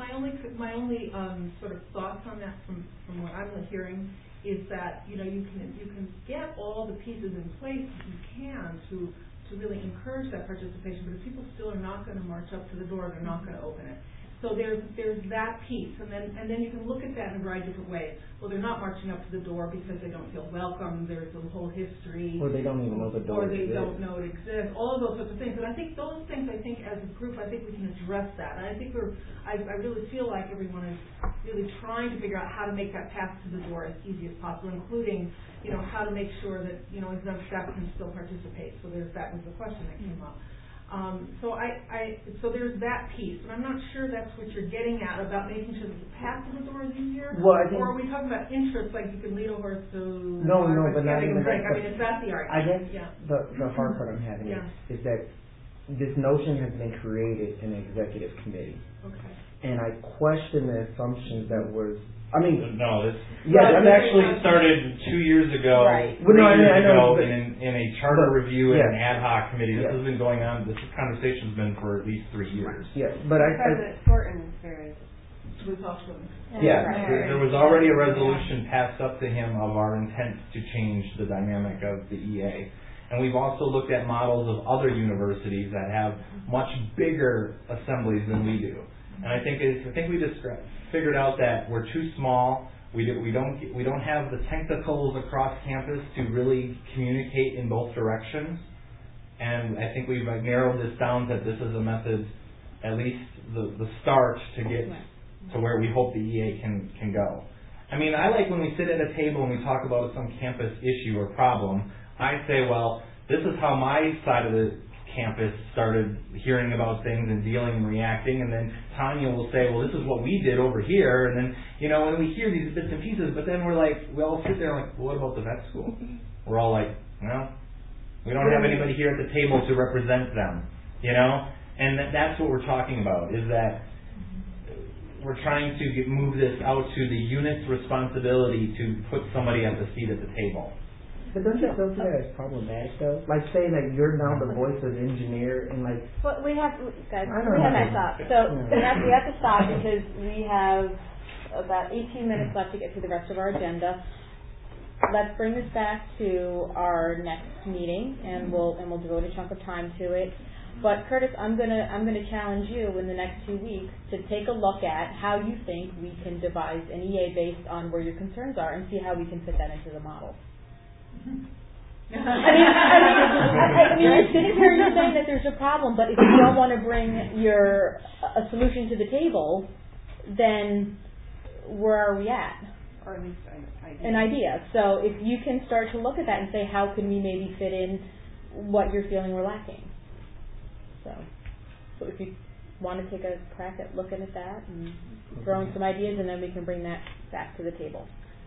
sort of thoughts on that from what I'm hearing is that you can get all the pieces in place that you can to really encourage that participation, but if people still are not going to march up to the door, they're not going to open it. So there's that piece, and then you can look at that in a variety of different ways. Well, they're not marching up to the door because they don't feel welcome. There's a whole history, or they don't even know the door, or they don't know it exists. All of those sorts of things. And I think those things, as a group, I think we can address that. And I think I really feel like everyone is really trying to figure out how to make that path to the door as easy as possible, including how to make sure that exempt staff can still participate. So that was the question that came up. So there's that piece, and I'm not sure that's what you're getting at about making sure that the path to the door is easier. Well, I think, or are we talking about interest, like you can lead a horse to no, but not even that. I mean, is that the argument? I guess the hard part I'm having is that this notion has been created in an executive committee. Okay. And I question the assumptions that was. I mean, no, this actually started 2 years ago, right. 3 years ago, but, in a charter review and an ad hoc committee. This has been going on. This conversation's been for at least 3 years. Yeah, but President Thornton is very. There was already a resolution passed up to him of our intent to change the dynamic of the EA. And we've also looked at models of other universities that have much bigger assemblies than we do. And I think we just figured out that we're too small. We don't have the tentacles across campus to really communicate in both directions. And I think we've narrowed this down that this is a method, at least the start to get to where we hope the EA can go. I mean, I like when we sit at a table and we talk about some campus issue or problem. I say, well, this is how my side of the campus started hearing about things and dealing and reacting, and then Tanya will say, well, this is what we did over here, and then, and we hear these bits and pieces, but then we all sit there like, well, what about the vet school? We're all like, well, we don't have anybody here at the table to represent them, and that's what we're talking about, is that we're trying to move this out to the unit's responsibility to put somebody at the seat at the table. But don't you feel that as problematic though? Like saying that you're now the voice of the engineer and like. But we have to stop. So we have to stop because we have about 18 minutes left to get through the rest of our agenda. Let's bring this back to our next meeting, and we'll devote a chunk of time to it. But Curtis, I'm gonna challenge you in the next 2 weeks to take a look at how you think we can devise an EA based on where your concerns are, and see how we can fit that into the model. I mean, you're sitting here, you're saying that there's a problem, but if you don't want to bring a solution to the table, then where are we at? Or at least an idea. So if you can start to look at that and say, how can we maybe fit in what you're feeling we're lacking. So if you want to take a crack at looking at that and throwing some ideas, and then we can bring that back to the table.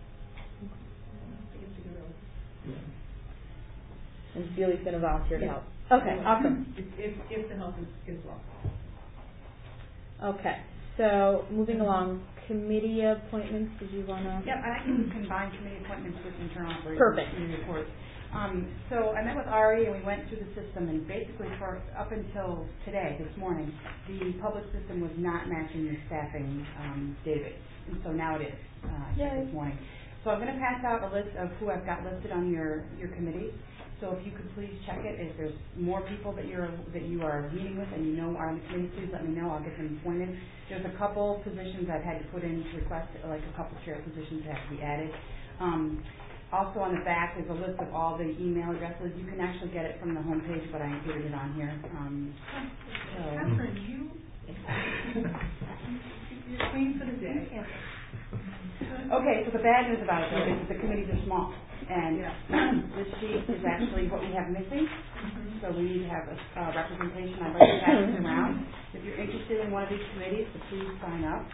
And Julie's going to volunteer to help. Okay, awesome. If the help is well. Okay, so moving along, committee appointments. Did you want to? Yep, I can combine committee appointments with internal operations. Perfect. Committee reports. So I met with Ari and we went through the system, and basically for up until today, this morning, the public system was not matching the staffing database, and so now it is this morning. So I'm going to pass out a list of who I've got listed on your committee. So if you could please check it. If there's more people that you are meeting with and you know are on the committee, please let me know. I'll get them appointed. There's a couple positions I've had to put in to request, like a couple chair positions that have to be added. Also on the back is a list of all the email addresses. You can actually get it from the homepage, but I included it on here. Catherine, you're queen for the day. Okay, so the bad news about it though is the committees are small, and this sheet is actually what we have missing. So we need to have a representation. I'd like to pass this around. If you're interested in one of these committees, so please sign up.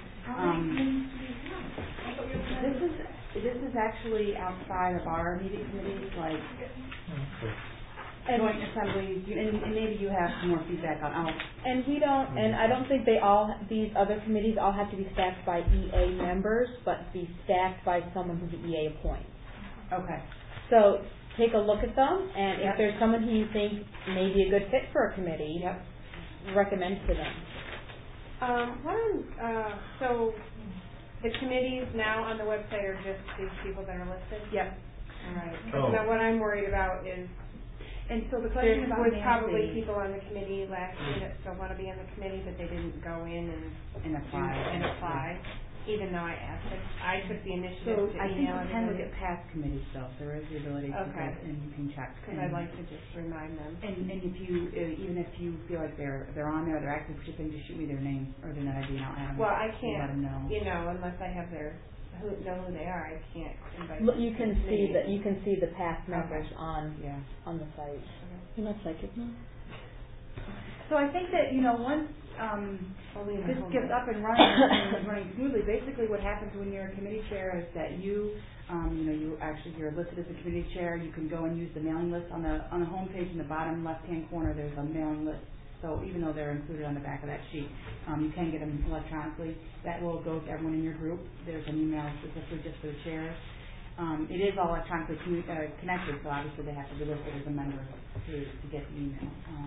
This is actually outside of our immediate committees, like joint assemblies, and maybe you have some more feedback on. And we don't, and I don't think these other committees all have to be staffed by EA members, but be staffed by someone who the EA appoints. Okay. So take a look at them, and if there's someone who you think may be a good fit for a committee, recommend to them. So the committees now on the website are just these people that are listed? Yep. All right. Now what I'm worried about is, and so the question about was probably people on the committee last year that still want to be on the committee, but they didn't go in and apply. Even though I asked it, I took the initiative to I think email you can look everybody. at past committee stuff. There is the ability to get, and you can check. Because I'd like to just remind them. And if you, even if you feel like they're on there, they're actively participating, just shoot me their name or their ID and I'll add them. Well, I can't, let them know. Unless I have know who they are, I can't invite Look, them. you can see the past members on the site. You're not psychic, no? So I think that once this gets up and running and running smoothly, basically what happens when you're a committee chair is that you're listed as a committee chair. You can go and use the mailing list on the homepage in the bottom left-hand corner. There's a mailing list. So even though they're included on the back of that sheet, you can get them electronically. That will go to everyone in your group. There's an email specifically just for the chairs. It is all electronically connected, so obviously they have to be listed as a member to get the email.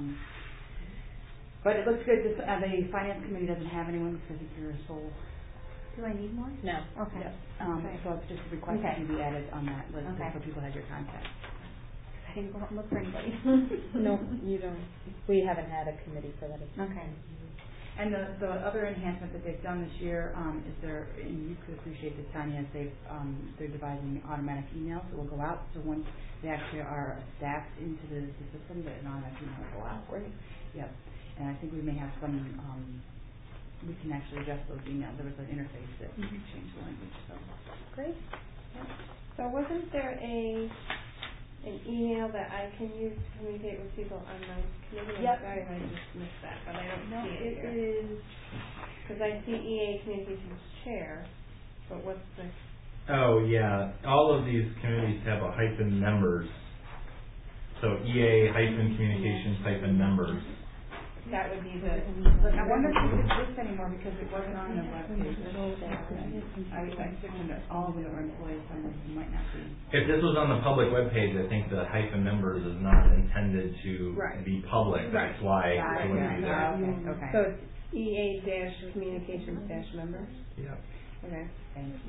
But it looks good. The finance committee doesn't have anyone because I think you're a sole. Do I need more? No. Okay. So it's just a request that you be added on that list so people have your contact. I didn't go out and look for anybody. No, you don't. We haven't had a committee for that. Okay. And the other enhancement that they've done this year is and you could appreciate this, Tanya, is they're devising automatic emails that will go out. So once they actually are staffed into the system, that an automatic email will go out. Great. Yep. And I think we may have some, we can actually adjust those emails. There was an interface that we could change the language. So great. Yep. So wasn't there an email that I can use to communicate with people on my committee? I'm sorry if I just missed that, but I don't see it here. It is, because I see EA Communications Chair, but what's the... Oh, yeah. All of these committees have a hyphen members. So EA hyphen communications hyphen members. That would be the... I wonder if it exists anymore because it wasn't on the web page. I took them to all of our employees, some of them might not be. If this was on the public web page, I think the hyphen members is not intended to be public. That's why it wouldn't be there. Okay. So it's EA-communications-members? Yeah. Okay. Thank you.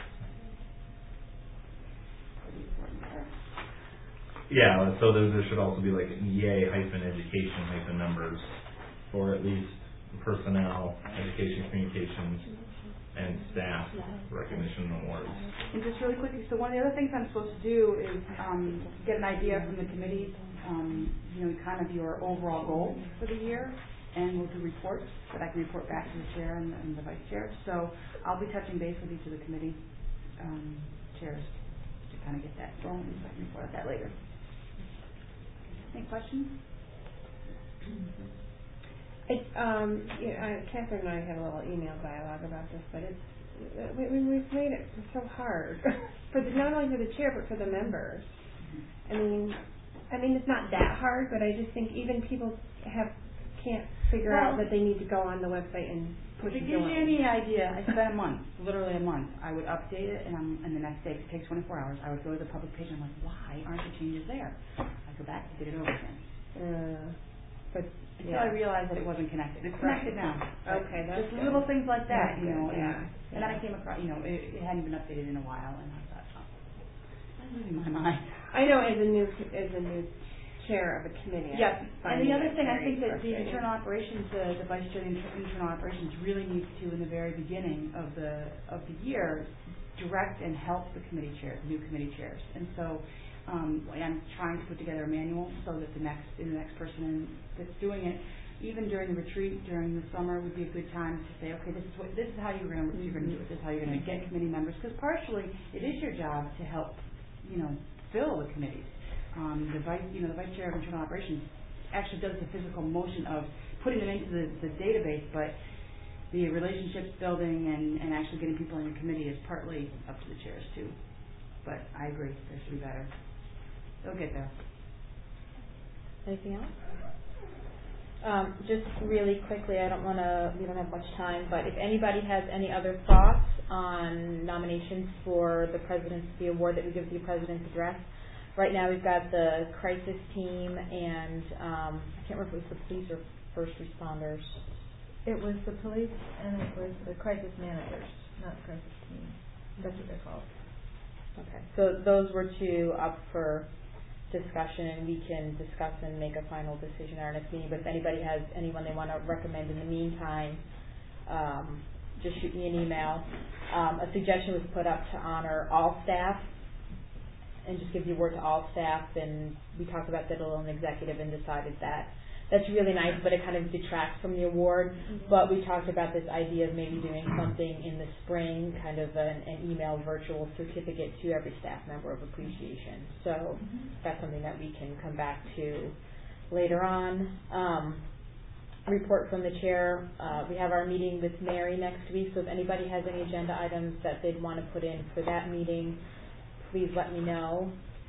Yeah, so there should also be like an EA hyphen education hyphen members for at least personnel, education, communications, and staff recognition awards. And just really quickly, so one of the other things I'm supposed to do is get an idea from the committee, kind of your overall goal for the year, and we'll do reports that I can report back to the chair and the vice chair. So I'll be touching base with each of the committee chairs to kind of get that going, so I can report that later. Any questions? Catherine and I had a little email dialogue about this, but we've made it so hard for not only for the chair but for the members. I mean, it's not that hard, but I just think even people can't figure out that they need to go on the website and push to it. give you any idea, I spent a month, literally a month. I would update it, and the next day, it takes 24 hours, I would go to the public page, and I'm like, why aren't the changes there? I go back and get it over again. Until I realized that it wasn't connected. It's connected now. Okay, that's just good. little things like that, That's you know. good, yeah. And then I came across, it hadn't been updated in a while, and I thought, I'm losing my mind. I know as a new chair of a committee. Yes, and the other thing, I think that the frustrating. internal operations, the vice chair of internal operations really needs to, in the very beginning of the year, direct and help the committee chairs, new committee chairs. And so I'm trying to put together a manual so that the next person that's doing it, even during the retreat during the summer, would be a good time to say, okay, this is how you're going to do it. This is how you're going to get committee members, because partially it is your job to help, fill the committees. The vice chair of internal operations actually does the physical motion of putting them into the database, but the relationships building and actually getting people on your committee is partly up to the chairs too. But I agree, there should be better. They'll get there. Anything else? Just really quickly, we don't have much time, but if anybody has any other thoughts on nominations for the Presidency Award that we give the President's Address, right now we've got the crisis team and I can't remember if it was the police or first responders. It was the police and it was the crisis managers, not crisis team. That's what they're called. Okay, so those were two up for discussion, and we can discuss and make a final decision at our next meeting. But if anybody has anyone they want to recommend in the meantime, just shoot me an email. A suggestion was put up to honor all staff and just give the award to all staff, and we talked about that a little in executive and decided that that's really nice, but it kind of detracts from the award. Mm-hmm. But we talked about this idea of maybe doing something in the spring, kind of an email virtual certificate to every staff member of appreciation. So that's something that we can come back to later on. Report from the chair. We have our meeting with Mary next week, so if anybody has any agenda items that they'd want to put in for that meeting, please let me know.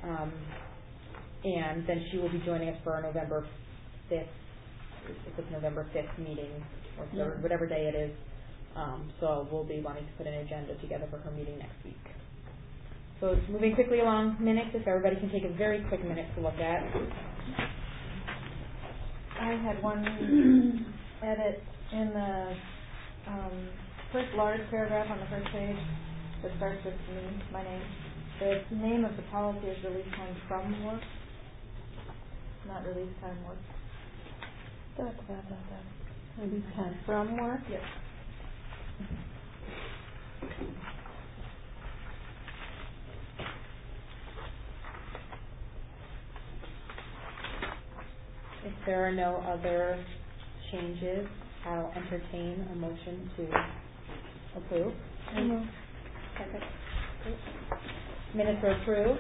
And then she will be joining us for our November 5th, it's a November 5th meeting, or 3rd, whatever day it is. So we'll be wanting to put an agenda together for her meeting next week. So it's moving quickly along. Minutes, if everybody can take a very quick minute to look at. I had one edit in the first large paragraph on the first page that starts with me, my name. The name of the policy is release time from work, not release time work. Release time from work? Yes. If there are no other changes, I'll entertain a motion to approve. Second. Minutes are approved.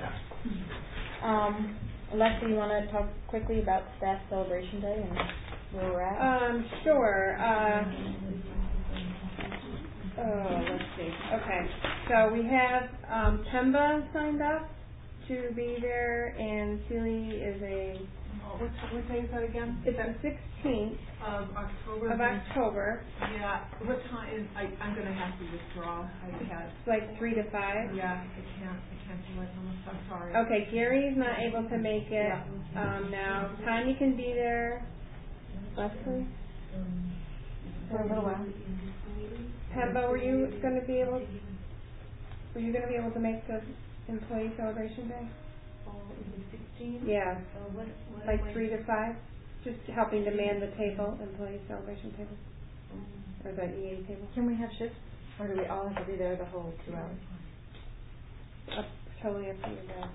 Alexia, you want to talk quickly about Staff Celebration Day and where we're at? Sure. Let's see. Okay. So we have Kemba signed up to be there, and Sealy is a... What day is that again? It's the 16th of October. Yeah. What time? I'm going to have to withdraw. I can't. Like 3 to 5. Yeah. I can't do it. I'm sorry. Okay. Gary's not able to make it now. Tanya can be there. Leslie. For a little while. Pemba, were you going to be able to make the employee celebration day? The 16th? Yeah. What like 3 to 5? Just helping to man the table, employee celebration table. Or the EA table. Can we have shifts? Or do we all have to be there the whole 2 hours? Totally up to you guys.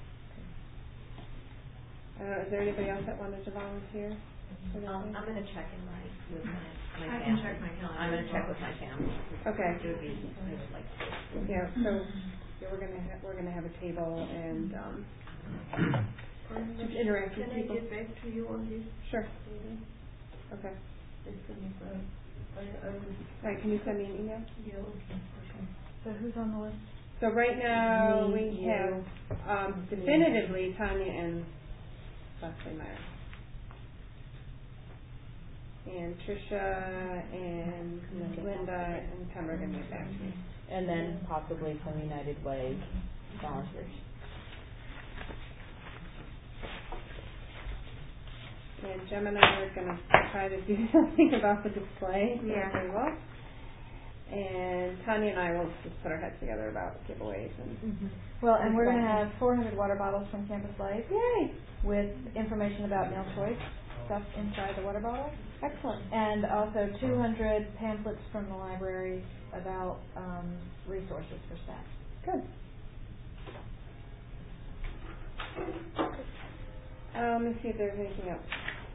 I don't know, is there anybody else that wanted to volunteer? I'm going to check with my family. I can check my calendar. I'm going to check with my family. Okay. It would be, like, yeah, so we're gonna have a table, and Just interact with Can people. I get back to you on this? Sure. Okay. Right, can you send me an email? Yeah, okay. So who's on the list? So right now, Me, we you, have, definitively Tanya and Leslie Meyer. And Tricia and Linda and Tom are going to get back to me. And then possibly some United Way volunteers. And Jem and I are going to try to do something about the display. Yeah. Very well. And Tanya and I will just put our heads together about giveaways and. Well, and we're going to have 400 water bottles from Campus Life. Yay! With information about meal choice stuff inside the water bottle. Excellent. And also 200 pamphlets from the library about resources for staff. Good. Let's see if there's anything else.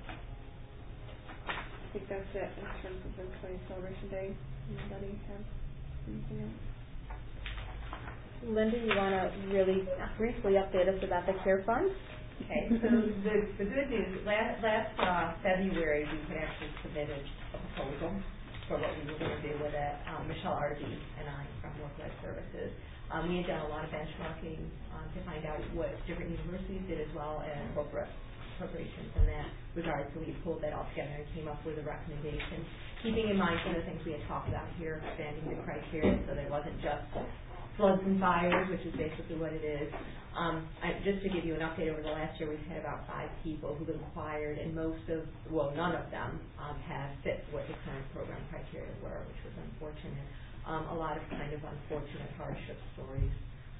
I think that's it in terms of Employee Celebration Day. Anybody have anything else? Linda, you want to really briefly update us about the CARE Fund? Okay, so the good news, last February we had actually submitted a proposal for what we were going to do with it. Michelle Arby and I from Work-Life Services. We had done a lot of benchmarking to find out what different universities did as well as corporations in that regard. So we pulled that all together and came up with a recommendation, keeping in mind some of the things we had talked about here, expanding the criteria so that it wasn't just floods and fires, which is basically what it is. Just to give you an update, over the last year we've had about 5 people who've inquired, and none of them have fit what the current program criteria were, which was unfortunate. A lot of kind of unfortunate hardship stories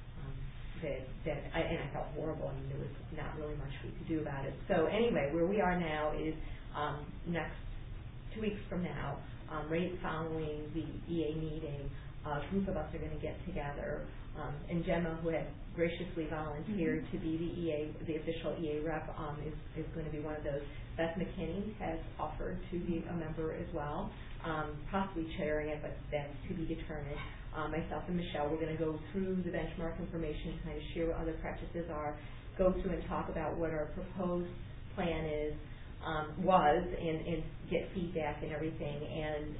and I felt horrible. I mean, there was not really much we could do about it. So anyway, where we are now is next 2 weeks from now, right following the EA meeting, a group of us are going to get together, and Gemma, who had graciously volunteered to be the official EA rep, is going to be one of those. Beth McKinney has offered to be a member as well, possibly chairing it, but that's to be determined. Myself and Michelle, we're going to go through the benchmark information, kind of share what other practices are, go through and talk about what our proposed plan was, and get feedback and everything. And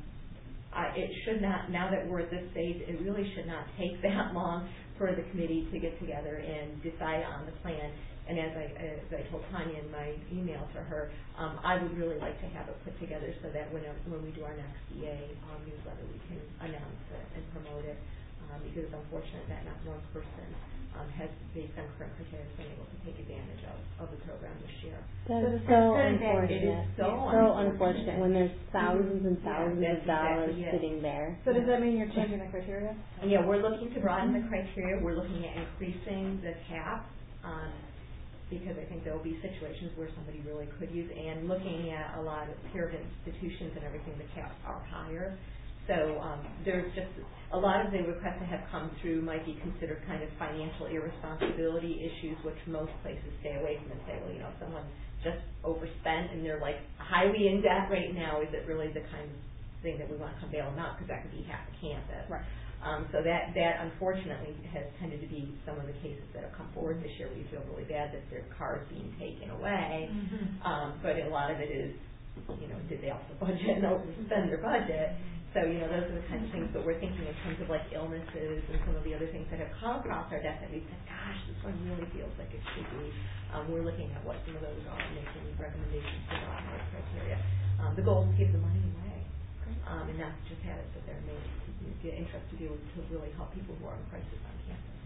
it should not, now that we're at this stage, it really should not take that long for the committee to get together and decide on the plan. And as I told Tanya in my email to her, I would really like to have it put together so that when we do our next EA newsletter, we can announce it and promote it, because it's unfortunate that not one person has, based on current criteria, been able to take advantage of the program this year. That is so unfortunate. It is so unfortunate when there's thousands and thousands of dollars sitting there. So does that mean you're changing the criteria? Yeah, we're looking to broaden the criteria. We're looking at increasing the cap, because I think there will be situations where somebody really could use, and looking at a lot of peer institutions and everything, the caps are higher. So there's just a lot of the requests that have come through might be considered kind of financial irresponsibility issues, which most places stay away from and say, well, if someone just overspent and they're like highly in debt right now, is it really the kind of thing that we want to come bail them out, because that could be half the campus. Right. So that unfortunately has tended to be some of the cases that have come forward this year. We feel really bad that their car is being taken away, but a lot of it is, did they also budget and overspend their budget? So those are the kinds of things that we're thinking in terms of like illnesses and some of the other things that have come across our desk that we said, gosh, this one really feels like it should be. We're looking at what some of those are and making recommendations for those criteria. The goal is to give the money away, and not just have it sit there and get interest to be able to really help people who are in crisis on campus.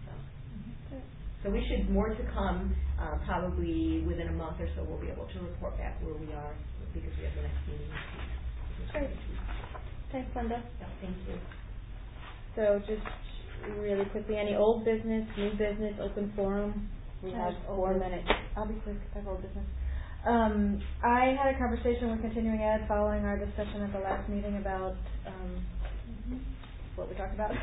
So we should more to come, probably within a month or so. We'll be able to report back where we are, because we have the next meeting. Great. Thanks, Linda. Yeah, thank you. So just really quickly, any old business, new business, open forum? We have 4 minutes. I'll be quick. I have old business. I had a conversation with Continuing Ed following our discussion at the last meeting about what we talked about.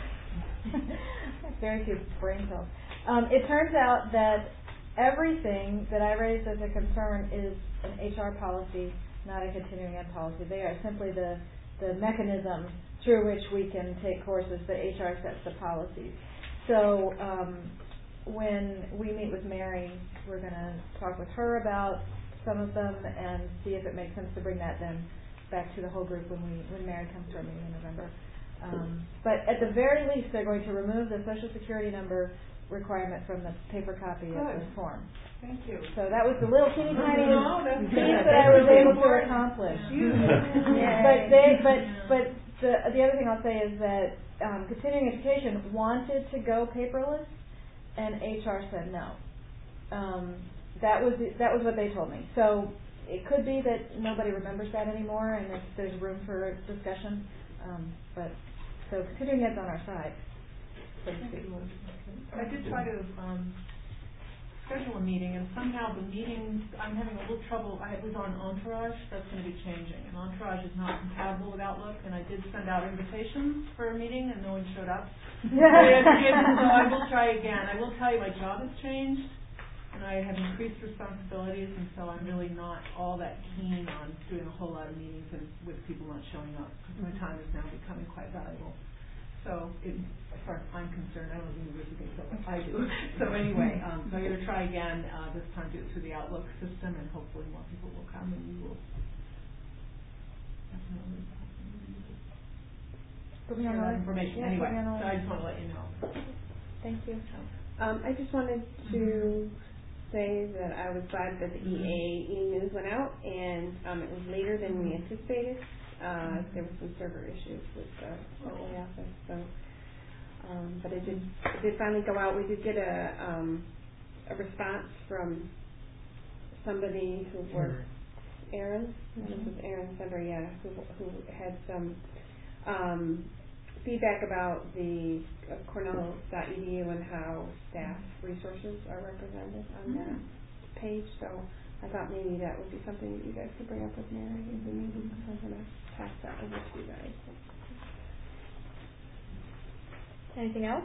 Very few brain cells. It turns out that everything that I raised as a concern is an HR policy, not a Continuing Ed policy. They are simply the mechanism through which we can take courses, but HR sets the policies. So when we meet with Mary, we're going to talk with her about some of them and see if it makes sense to bring that then back to the whole group when Mary comes to our meeting in November. But at the very least, they're going to remove the Social Security number requirement from the paper copy of the form. Thank you. So that was the little teeny tiny that's piece that I was able to accomplish. But the other thing I'll say is that continuing education wanted to go paperless, and HR said no. That was what they told me. So it could be that nobody remembers that anymore, and there's room for discussion. But so continuing ed's on our side. I did try to schedule a meeting, and somehow the meetings, I'm having a little trouble. I was on Entourage. That's going to be changing, and Entourage is not compatible with Outlook, and I did send out invitations for a meeting, and no one showed up. So I will try again. I will tell you my job has changed, and I have increased responsibilities, and so I'm really not all that keen on doing a whole lot of meetings and with people not showing up, because my time is now becoming quite valuable. So, as far as I'm concerned, I don't know if you think so, but I do. So anyway, so I'm going to try again, this time do it through the Outlook system, and hopefully more people will come, and we will definitely share that information. Anyway, so I just want to let you know. Thank you. I just wanted to say that I was glad that the e-news went out, and it was later than we anticipated. There were some server issues with the OA office, so but it did finally go out. We did get a response from somebody who worked, Aaron. I think it was Aaron Sender, yeah, who had some feedback about the Cornell.edu and how staff resources are represented on that page. So I thought maybe that would be something that you guys could bring up with Mary in the meeting. So I'm going to pass that over to you guys. Anything else?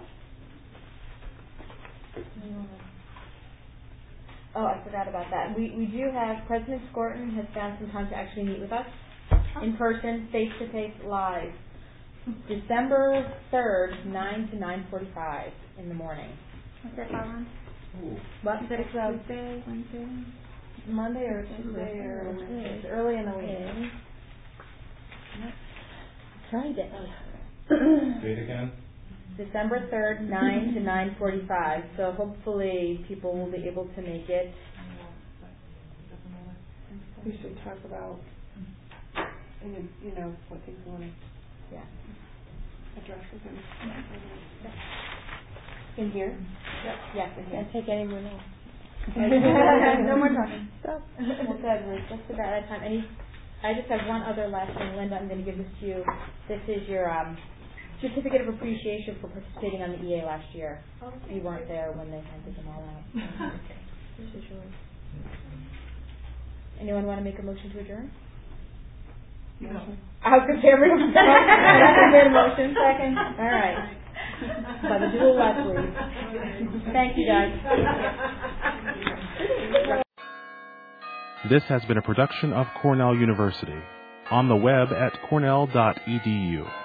Oh, I forgot about that. We do have, President Skorton has found some time to actually meet with us in person, face-to-face, live. December 3rd, 9 to 9:45 in the morning. What's that on? What? Tuesday, Wednesday? Monday or Tuesday or Wednesday. It's early in the week. Friday. Say it again. December 3rd, 9 to 9:45. So hopefully people will be able to make it. We should talk about, what things we want to address with him. In here? Yep. Yes, in here. Can't take anyone else. No more talking. Stop. Well, good. We're just about out of time. I just have one other last thing, Linda. I'm going to give this to you. This is your certificate of appreciation for participating on the EA last year. You weren't there when they handed them all out. This is yours. Anyone want to make a motion to adjourn? No. I was going to say everyone. I made a motion. Second. All right. By the dual Leslie. Thank you, guys. This has been a production of Cornell University. On the web at cornell.edu.